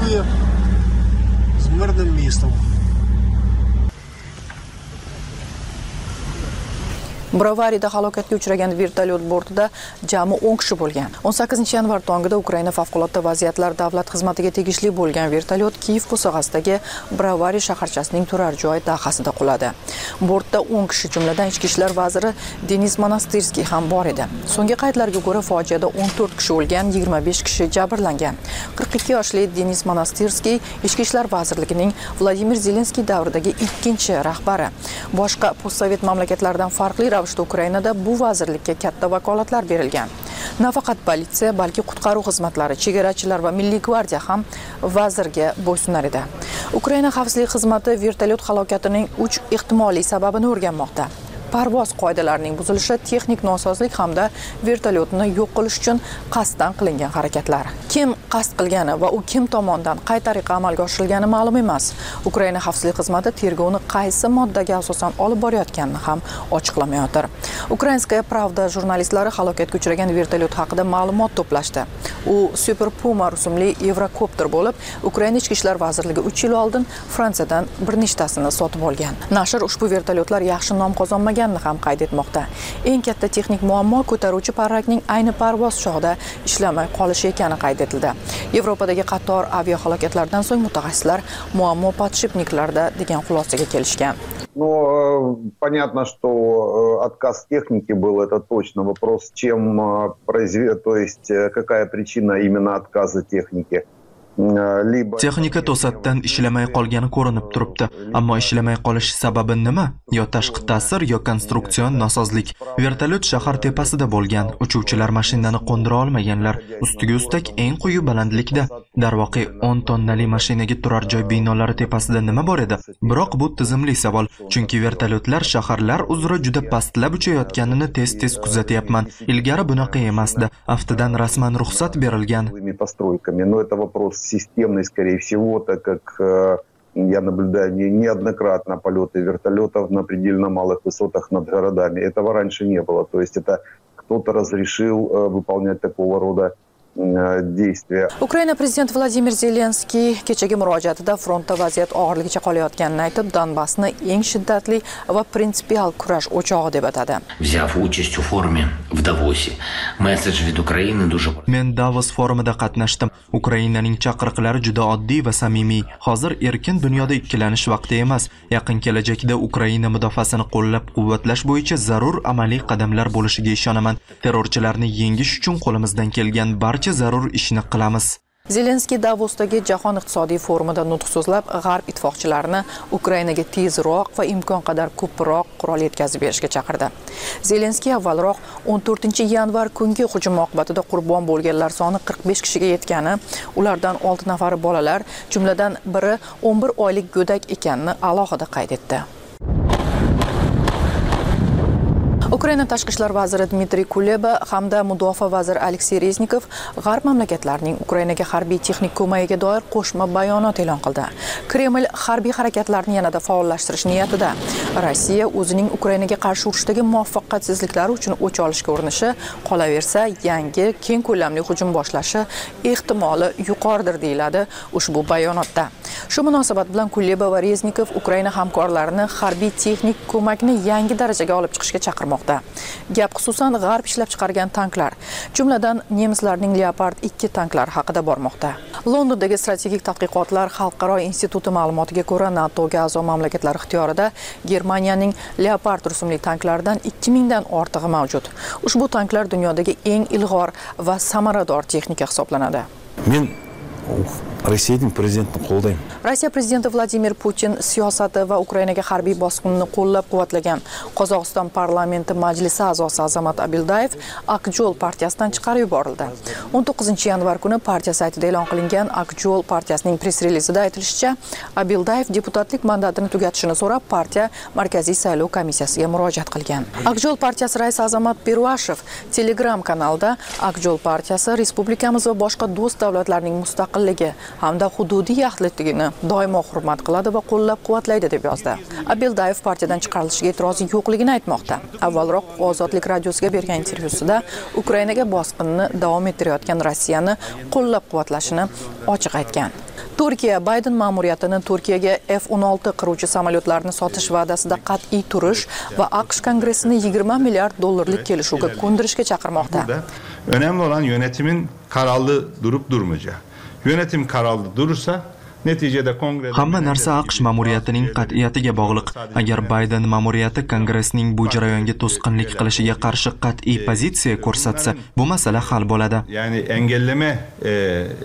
Bravariyada halokatga uchragan vertolyot bortida jami o'n kishi bo'lgan. o'n sakkizinchi yanvar tongida Ukraina favqulodda vaziyatlar davlat xizmatiga tegishli bo'lgan vertolyot Kiyev bo'sag'asidagi Bravariy shaharchasining turar joy dahasida quladi. Bortda o'n kishi, jumladan ichki ishlar vaziri Denis Monastirskiy ham bor edi. So'nggi qaydlarga ko'ra fojiada o'n to'rt kishi o'lgan, yigirma besh kishi jabrlangan. qirq ikki yoshli Denis Monastirskiy ichki ishlar vazirligining Vladimir Zelenskiy davridagi ikkinchi rahbari. Boshqa postsovet mamlakatlardan farqli ravishda Ukrainada bu vazirlikka katta vakolatlar berilgan. Nafaqat politsiya, balki qutqaruv xizmatlari, chegarachilar va milliy gvardiya ham vazirga bo'ysunar edi. Ukraina xavfsizlik xizmati vertolyot halokatining uch ehtimoliy sababini o'rganmoqda. Parvoz qoidalarining buzilishi, texnik nosozlik hamda vertolyotni yo'q qilish uchun qasddan qilingan harakatlar. Kim qasd qilgani va u kim tomonidan qay tariqa amalga oshirilgani ma'lum emas. Ukraina xavfsizlik xizmati tergovni qaysi moddaga asosan olib borayotganini ham ochiqlamayotir. Ukrainskaya Pravda jurnalistlari halokatga uchragan vertolyot haqida ma'lumot to'plashdi. U Super Puma rusumli Evrokopter bo'lib, Ukraina ichki ishlar vazirligi uch yil oldin Fransiyadan bir nechtasini sotib olgan. Nashr ushbu vertolyotlar yaxshi nom qozonmagan ham qayd etmoqda. Eng katta texnik muammo ko'taruvchi parrakning ayni parvoz chog'ida ishlamay qolishi ekani qayd etildi. Yevropadagi qator aviahalokatlardan so'ng mutaxassislar muammo подшипникlarda degan xulosaga kelishgan. Ну, понятно, что отказ техники был, это точно. Вопрос, чем произвел, то есть какая причина именно отказа техники. Texnika to'satdan ishlamay qolgani ko'rinib turibdi, ammo ishlamay qolish sababi nima? Yo tashqi ta'sir, yo konstruksion nosozlik. Vertolyot shahar tepasida bo'lgan, uchuvchilar mashinani qo'ndira olmaganlar, ustiga ustak eng quyi balandlikda. Darvoqe o'n tonnali mashinaga turar joy binolari tepasida nima bor edi? Biroq bu tizimli savol, chunki vertolyotlar shaharlar uzra juda pastlab uchayotganini tez-tez kuzatyapman. Ilgari bunaqa emasdi. Haftadan rasman ruxsat berilgan. Системный, скорее всего, так как э, я наблюдаю не, неоднократно полеты вертолетов на предельно малых высотах над городами. Этого раньше не было. То есть это кто-то разрешил э, выполнять такого рода действия. Ukraina prezidenti Vladimir Zelenskiy kechagi murojaatida frontda vaziyat og'irligicha qolayotganini aytib, Donbassni eng shiddatli va prinsipial kurash o'chog'i deb atadi. Взяв участь у форуме в Давосе, месседж від України дуже... Men Davos forumida qatnashdim. Ukrainaning chaqiriqlari juda oddiy va samimiy. Hozir erkin dunyoda ikkilanish vaqti emas. Yaqin kelajakda Ukraina mudofaasini qo'llab-quvvatlash bo'yicha zarur amaliy qadamlar bo'lishiga ishonaman. Terrorchilarni yengish uchun qo'limizdan kelgan barcha zarur ishni qilamiz. Zelenskiy Davosdagi Jahon iqtisodiy forumida nutq so'zlab, G'arb ittifoqchilarini Ukrainaga tezroq va imkon qadar ko'proq qurol yetkazib berishga chaqirdi. Zelenskiy avvalroq o'n to'rtinchi yanvar kungi hujum oqibatida qurbon bo'lganlar soni qirq besh kishiga yetgani, ulardan olti nafari bolalar, jumladan biri o'n bir oylik go'dak ekanini alohida qayd etdi. Ukraina tashqi ishlar vaziri Dmitriy Kuleba hamda mudofaa vaziri Aleksey Reznikov G'arb mamlakatlarining Ukrainaga harbiy texnik ko'magiga doir qo'shma bayonot e'lon qildi. Kreml harbiy harakatlarni yanada faollashtirish niyatida. Rossiya o'zining Ukrainaga qarshi urushdagi muvaffaqiyatsizliklari uchun o'ch olishga urinishi, qolaversa yangi keng ko'lamli hujum boshlashi ehtimoli yuqoridir deyiladi ushbu bayonotda. Shu munosabat bilan Kuleba va Reznikov Ukraina hamkorlarini harbiy texnik ko'makni yangi darajaga olib chiqishga chaqirmoqda. Gap xususan G'arb ishlab chiqargan tanklar, jumladan nemislarning Leopard ikki tanklari haqida bormoqda. Londondagi strategik tadqiqotlar xalqaro instituti ma'lumotiga ko'ra, NATOga a'zo mamlakatlar ixtiyorida Germaniyaning Leopard rusumli tanklaridan ikki mingdan ortig'i mavjud. Ushbu tanklar dunyodagi eng ilg'or va samarador texnika hisoblanadi. Men Rossiyaning prezidentini qo'llayman. Rossiya prezidenti Vladimir Putin siyosati va Ukrainaga harbiy bosqinni qo'llab-quvvatlagan Qozog'iston parlamenti majlisi a'zosi Azamat Abildayev Akjol partiyasidan chiqarib yuborildi. o'n to'qqizinchi yanvar kuni partiya saytida e'lon qilingan Akjol partiyasining press-relizida aytilishicha, Abildayev deputatlik mandatini tugatishini so'rab partiya Markaziy saylov komissiyasiga murojaat qilgan. Akjol partiyasi raisi Azamat Pervashev Telegram kanalida Akjol partiyasi respublikamiz va boshqa do'st davlatlarning mustaqilligi hamda hududiy yaxlitligini doimo hurmat qiladi va qo'llab-quvvatlaydi deb yozdi. Abildayev partiyadan chiqarilishiga e'tirozi yo'qligini aytmoqda. Avvalroq Ozodlik radiosiga bergan intervyusida Ukrainaga bosqinni davom ettirayotgan Rossiyani qo'llab-quvvatlashini ochiq aytgan. Turkiya Bayden ma'muriyatini Turkiyaga F o'n olti qiruvchi samolyotlarni sotish va'dasida qat'iy turish va AQSh kongressini yigirma milliard dollarlik kelishuvga ko'ndirishga chaqirmoqda. Önemli olan yönetimin kararlı durup durmayacağı. Yönetim kararlı durursa neticede kongre... Hamma narsa AQSh ma'muriyatining qat'iyatiga bog'liq. Agar Bayden ma'muriyati kongressning bu jarayonga to'sqinlik qilishiga qarshi qat'iy pozitsiya ko'rsatsa, bu masala hal bo'ladi. Yani engelleme e,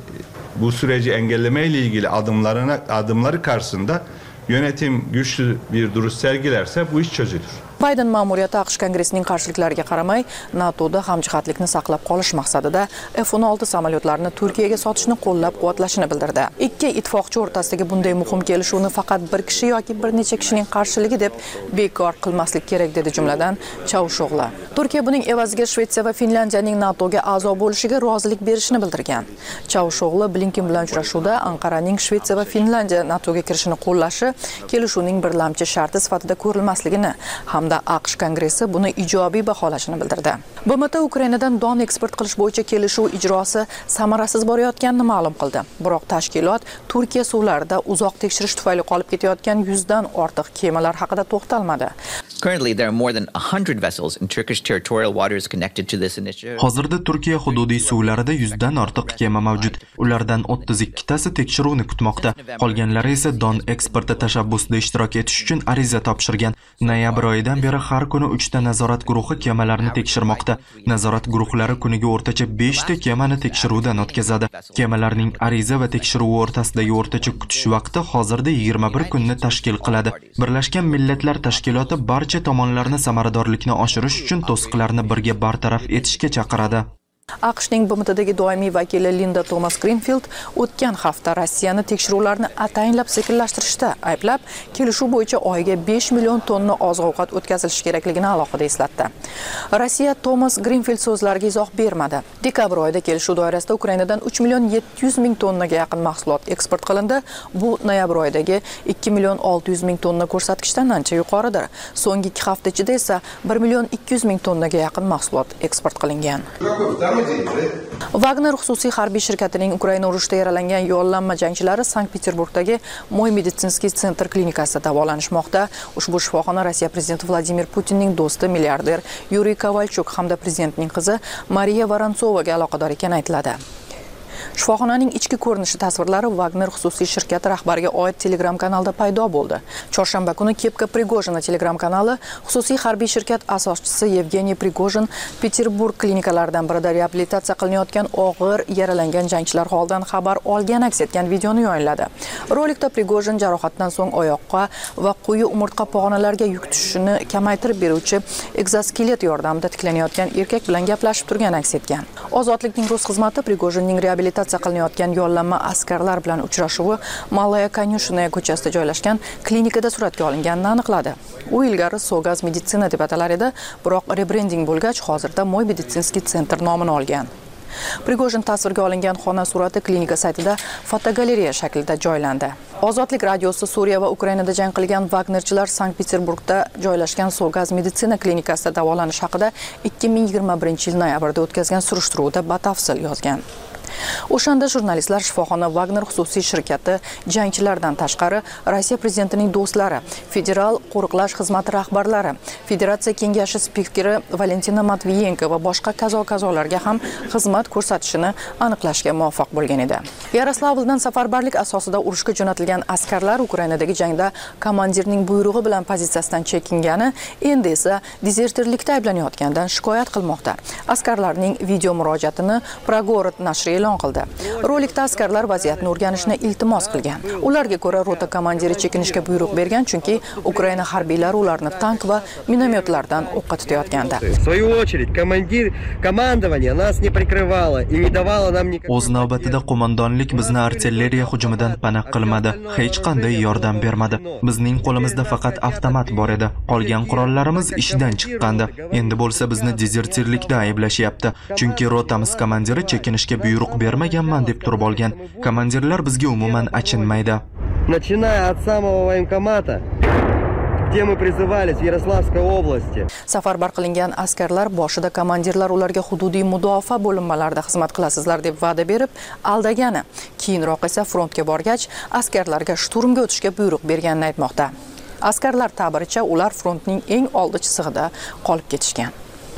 bu süreci engelleme ile ilgili adımlarına adımları karşısında yönetim güçlü bir duruş sergilerse bu iş çözülür. Bayden ma'muriyati AQSh kongressining qarshiliklariga qaramay, NATOda hamjihatlikni saqlab qolish maqsadida F o'n olti samolyotlarini Turkiyaga sotishni qo'llab-quvvatlashini bildirdi. Ikki ittifoqchi o'rtasidagi bunday muhim kelishuvni faqat bir kishi yoki bir necha kishining qarshiligi deb bekor qilmaslik kerak dedi jumladan Chavusho'g'li. Turkiya buning evaziga Shvetsiya va Finlandiyaning NATOga a'zo bo'lishiga rozilik berishini bildirgan. Chavusho'g'li Blinken bilan uchrashuvda Anqaraning Shvetsiya va Finlandiya NATOga kirishini qo'llashi kelishuvning birlamchi sharti sifatida ko'rilmasligini ham hamda AQSh kongressi buni ijobiy baholashini bildirdi. B M T Ukrainadan don eksport qilish bo'yicha kelishuv ijrosi samarasiz borayotganini ma'lum qildi. Biroq tashkilot Turkiya suvlarida uzoq tekshirish tufayli qolib ketayotgan yuzdan ortiq kemalar haqida to'xtalmadi. Currently, there are more than one hundred vessels in Turkish territorial waters connected to this initiative. Hozirda Turkiya hududiy suvlarida yuzdan ortiq kema mavjud. Ulardan o'ttiz ikkitasi tekshiruvni kutmoqda. Qolganlari esa don eksporti tashabbusida ishtirok etish uchun ariza topshirgan. Noyabr oyidan beri har kuni uchta nazorat guruhi kemalarni tekshirmoqda. Nazorat guruhlari kuniga o'rtacha besh ta kemani tekshiruvdan o'tkazadi. Kemalarning ariza va tekshiruvi o'rtasidagi o'rtacha kutish vaqti hozirda yigirma bir kunni tashkil qiladi. Birlashgan Millatlar Tashkiloti barcha tomonlarni samaradorlikni oshirish uchun to'siqlarni birga bartaraf etishga chaqiradi. AQShning B M Tdagi doimiy vakili Linda Thomas Greenfield o'tgan hafta Rossiyani tekshiruvlarni ataynlab sekinlashtirishda ayblab, kelishuv bo'yicha oyiga besh million tonna oziq-ovqat o'tkazilishi kerakligini alohida eslatdi. Rossiya Thomas Greenfield so'zlariga izoh bermadi. Dekabr oyida kelishuv doirasida Ukrainadan uch million yetti yuz ming tonnaga yaqin mahsulot eksport qilindi. Bu noyabr oyidagi ikki million olti yuz ming tonna ko'rsatkichdan ancha yuqoridir. So'nggi ikki hafta ichida esa bir million ikki yuz ming tonnaga yaqin mahsulot eksport qilingan. Wagner xususiy harbiy shirkatining Ukraina urushida yaralangan yollanma jangchilari Sankt-Peterburgdagi Moy meditsinskiy sentr klinikasida davolanishmoqda. Ushbu shifoxona Rossiya prezidenti Vladimir Putinning do'sti milliarder Yuriy Kovalchuk hamda prezidentning qizi Mariya Voronsovaga aloqador ekani aytiladi. Shifoxonaning ichki ko'rinishi tasvirlari Wagner xususiy shirkati rahbariga oid Telegram kanalda paydo bo'ldi. Chorshanba kuni Kepka Prigojina Telegram kanali xususiy harbiy shirkat asoschisi Yevgeniy Prigojin Peterburg klinikalaridan birida reabilitatsiya qilinayotgan og'ir yaralangan jangchilar holidan xabar olgan aks etgan videoni yayinladi. Rolikda Prigojin jarohatdan so'ng oyoqqa va quyi umurtqa pog'onalariga yuk tushishini kamaytirib beruvchi egzoskelet yordamida tiklanayotgan erkak bilan gaplashib turgan aks etgan. Ozodlikning rus xizmati Prigojinning reabilitatsiya qilinayotgan yollanma askarlar bilan uchrashuvi Malaya Kanyushina ko'chasida joylashgan klinikada suratga olinganini aniqladi. U ilgari Sogaz meditsina deb atalar edi, biroq rebrending bo'lgach, hozirda Moy meditsinskiy sentr nomini olgan. Prigojin tasvirga olingan xona surati klinika saytida fotogalereya shaklida joylandi. Ozodlik radiosi Suriya va Ukrainada jang qilgan Wagnerchilar Sankt-Peterburgda joylashgan Sogaz meditsina klinikasida davolanish haqida ikki ming yigirma birinchi yil noyabrda o'tkazgan surishtiruvda batafsil yozgan. O'shanda jurnalistlar shifoxona Wagner xususiy shirkati jangchilardan tashqari Rossiya prezidentining do'stlari, federal qo'riqlash xizmati rahbarlari, Federatsiya kengashi spikeri Valentina Matviyenko va boshqa kazo-kazolarga ham xizmat ko'rsatishini aniqlashga muvaffaq bo'lgan edi. Yaroslavldan safarbarlik asosida urushga jo'natilgan askarlar Ukrainadagi jangda komandirning buyrug'i bilan pozitsiyasidan chekingani, endi esa dezertirlikda ayblanayotgandan shikoyat qilmoqda. Askarlarning video murojaatini Pragorod nashri e'lon qildi. Rolikda askarlar vaziyatni o'rganishni iltimos qilgan. Ularga ko'ra rota komandiri chekinishga buyruq bergan, chunki Ukraina harbiylari ularni tank va minomyotlardan o'qqa tutayotgandi. В свою очередь, командир командование нас не прикрывало и не давало нам никакого. O'z navbatida qo'mondonlik bizni artilleriya hujumidan panoh qilmadi, hech qanday yordam bermadi. Bizning qo'limizda faqat avtomat bor edi. Qolgan qurollarimiz ishdan chiqqandi. Endi bo'lsa bizni dezertirlikda ayblashyapti, chunki rotamiz komandiri chekinishga buyruq bermaganman deb turib olgan. Komandirlar bizga umuman achinmaydi. Начиная от самого военкомата, где мы призывались в Ярославской области. Safarbar qilingan askarlar boshida komandirlar ularga hududiy mudofaa bo'linmalarida xizmat qilasizlar deb va'da berib, aldagani. Keyinroq esa frontga borgach, askarlarga shturmga o'tishga buyruq berganini aytmoqda. Askarlar ta'biricha ular frontning eng oldi chizig'ida qolib ketishgan.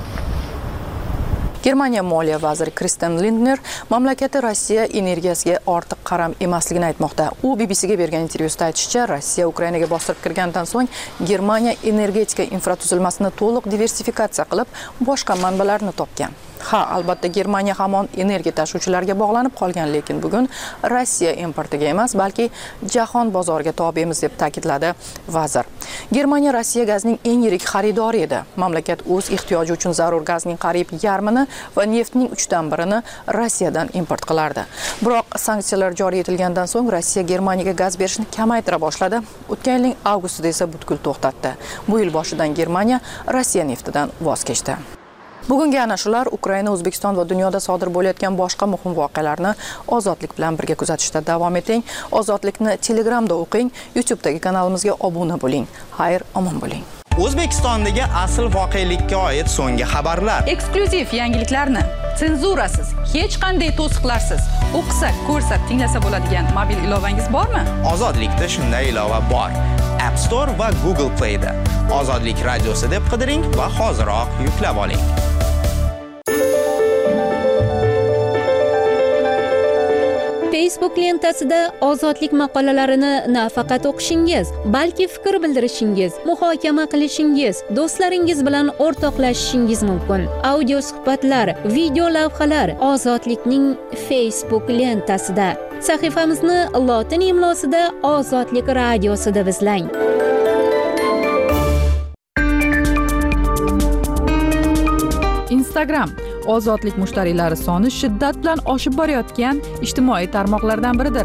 Germaniya moliya vaziri Christian Lindner mamlakati Rossiya energiyasiga ortiq qaram emasligini aytmoqda. U B B C ga bergan intervyusida aytishicha, Rossiya Ukrainaga bostirib kirgandan so'ng Germaniya energetika infratuzilmasini to'liq diversifikatsiya qilib, boshqa manbalarni topgan. Ha, albatta Germaniya hamon energiya tashuvchilarga bog'lanib qolgan, lekin bugun Rossiya importiga emas, balki jahon bozoriga tobemiz deb ta'kidladi vazir. Germaniya Rossiya gazining eng yirik xaridori edi. Mamlakat o'z ehtiyoji uchun zarur gazning qariyb yarmini va neftning uchdan birini Rossiyadan import qilardi. Biroq sanksiyalar joriy etilgandan so'ng Rossiya Germaniyaga gaz berishni kamaytira boshladi. O'tgan yilning avgustida esa butkul to'xtatdi. Bu yil boshidan Germaniya Rossiya neftidan voz kechdi. Bugungi ana shular Ukraina, O'zbekiston va dunyoda sodir bo'layotgan boshqa muhim voqealarni Ozodlik bilan birga kuzatishda davom eting. Ozodlikni Telegramda o'qing, YouTube'dagi kanalimizga obuna bo'ling. Xayr, omon bo'ling. O'zbekistondagi asl voqelikka oid so'nggi xabarlar. Eksklyuziv yangiliklarni senzurasiz, hech qanday to'siqlarsiz o'qisa, ko'rsa, tinglasa bo'ladigan mobil ilovangiz bormi? Ozodlikda shunday ilova bor. App Store va Google Play da. Ozodlik radiosi deb qidiring va hoziroq yuklab oling. Facebook lentasida ozodlik maqolalarini nafaqat o'qishingiz, balki fikr bildirishingiz, muhokama qilishingiz, do'stlaringiz bilan o'rtoqlashishingiz mumkin. Audio suhbatlar, video lavhalar ozodlikning Facebook lentasida. Sahifamizni lotin imlosida Ozodlik radiosi deb izlang. Instagram ozodlik mushtariylari soni shiddat bilan oshib borayotgan ijtimoiy tarmoqlardan biridir.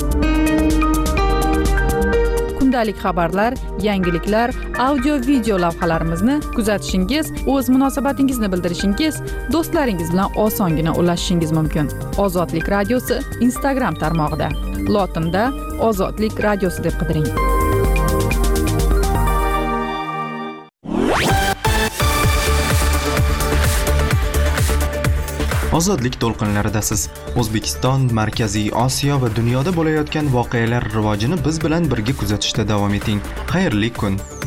Kundalik xabarlar, yangiliklar, audio video lavhalarimizni kuzatishingiz, o'z munosabatingizni bildirishingiz, do'stlaringiz bilan osongina ulashishingiz mumkin. Ozodlik radiosi Instagram tarmog'ida. Lotinda Ozodlik radiosi deb qidiring. Ozodlik to'lqinlaridasiz. O'zbekiston, Markaziy Osiyo va dunyoda bo'layotgan voqealar rivojini biz bilan birga kuzatishda davom eting. Xayrli kun.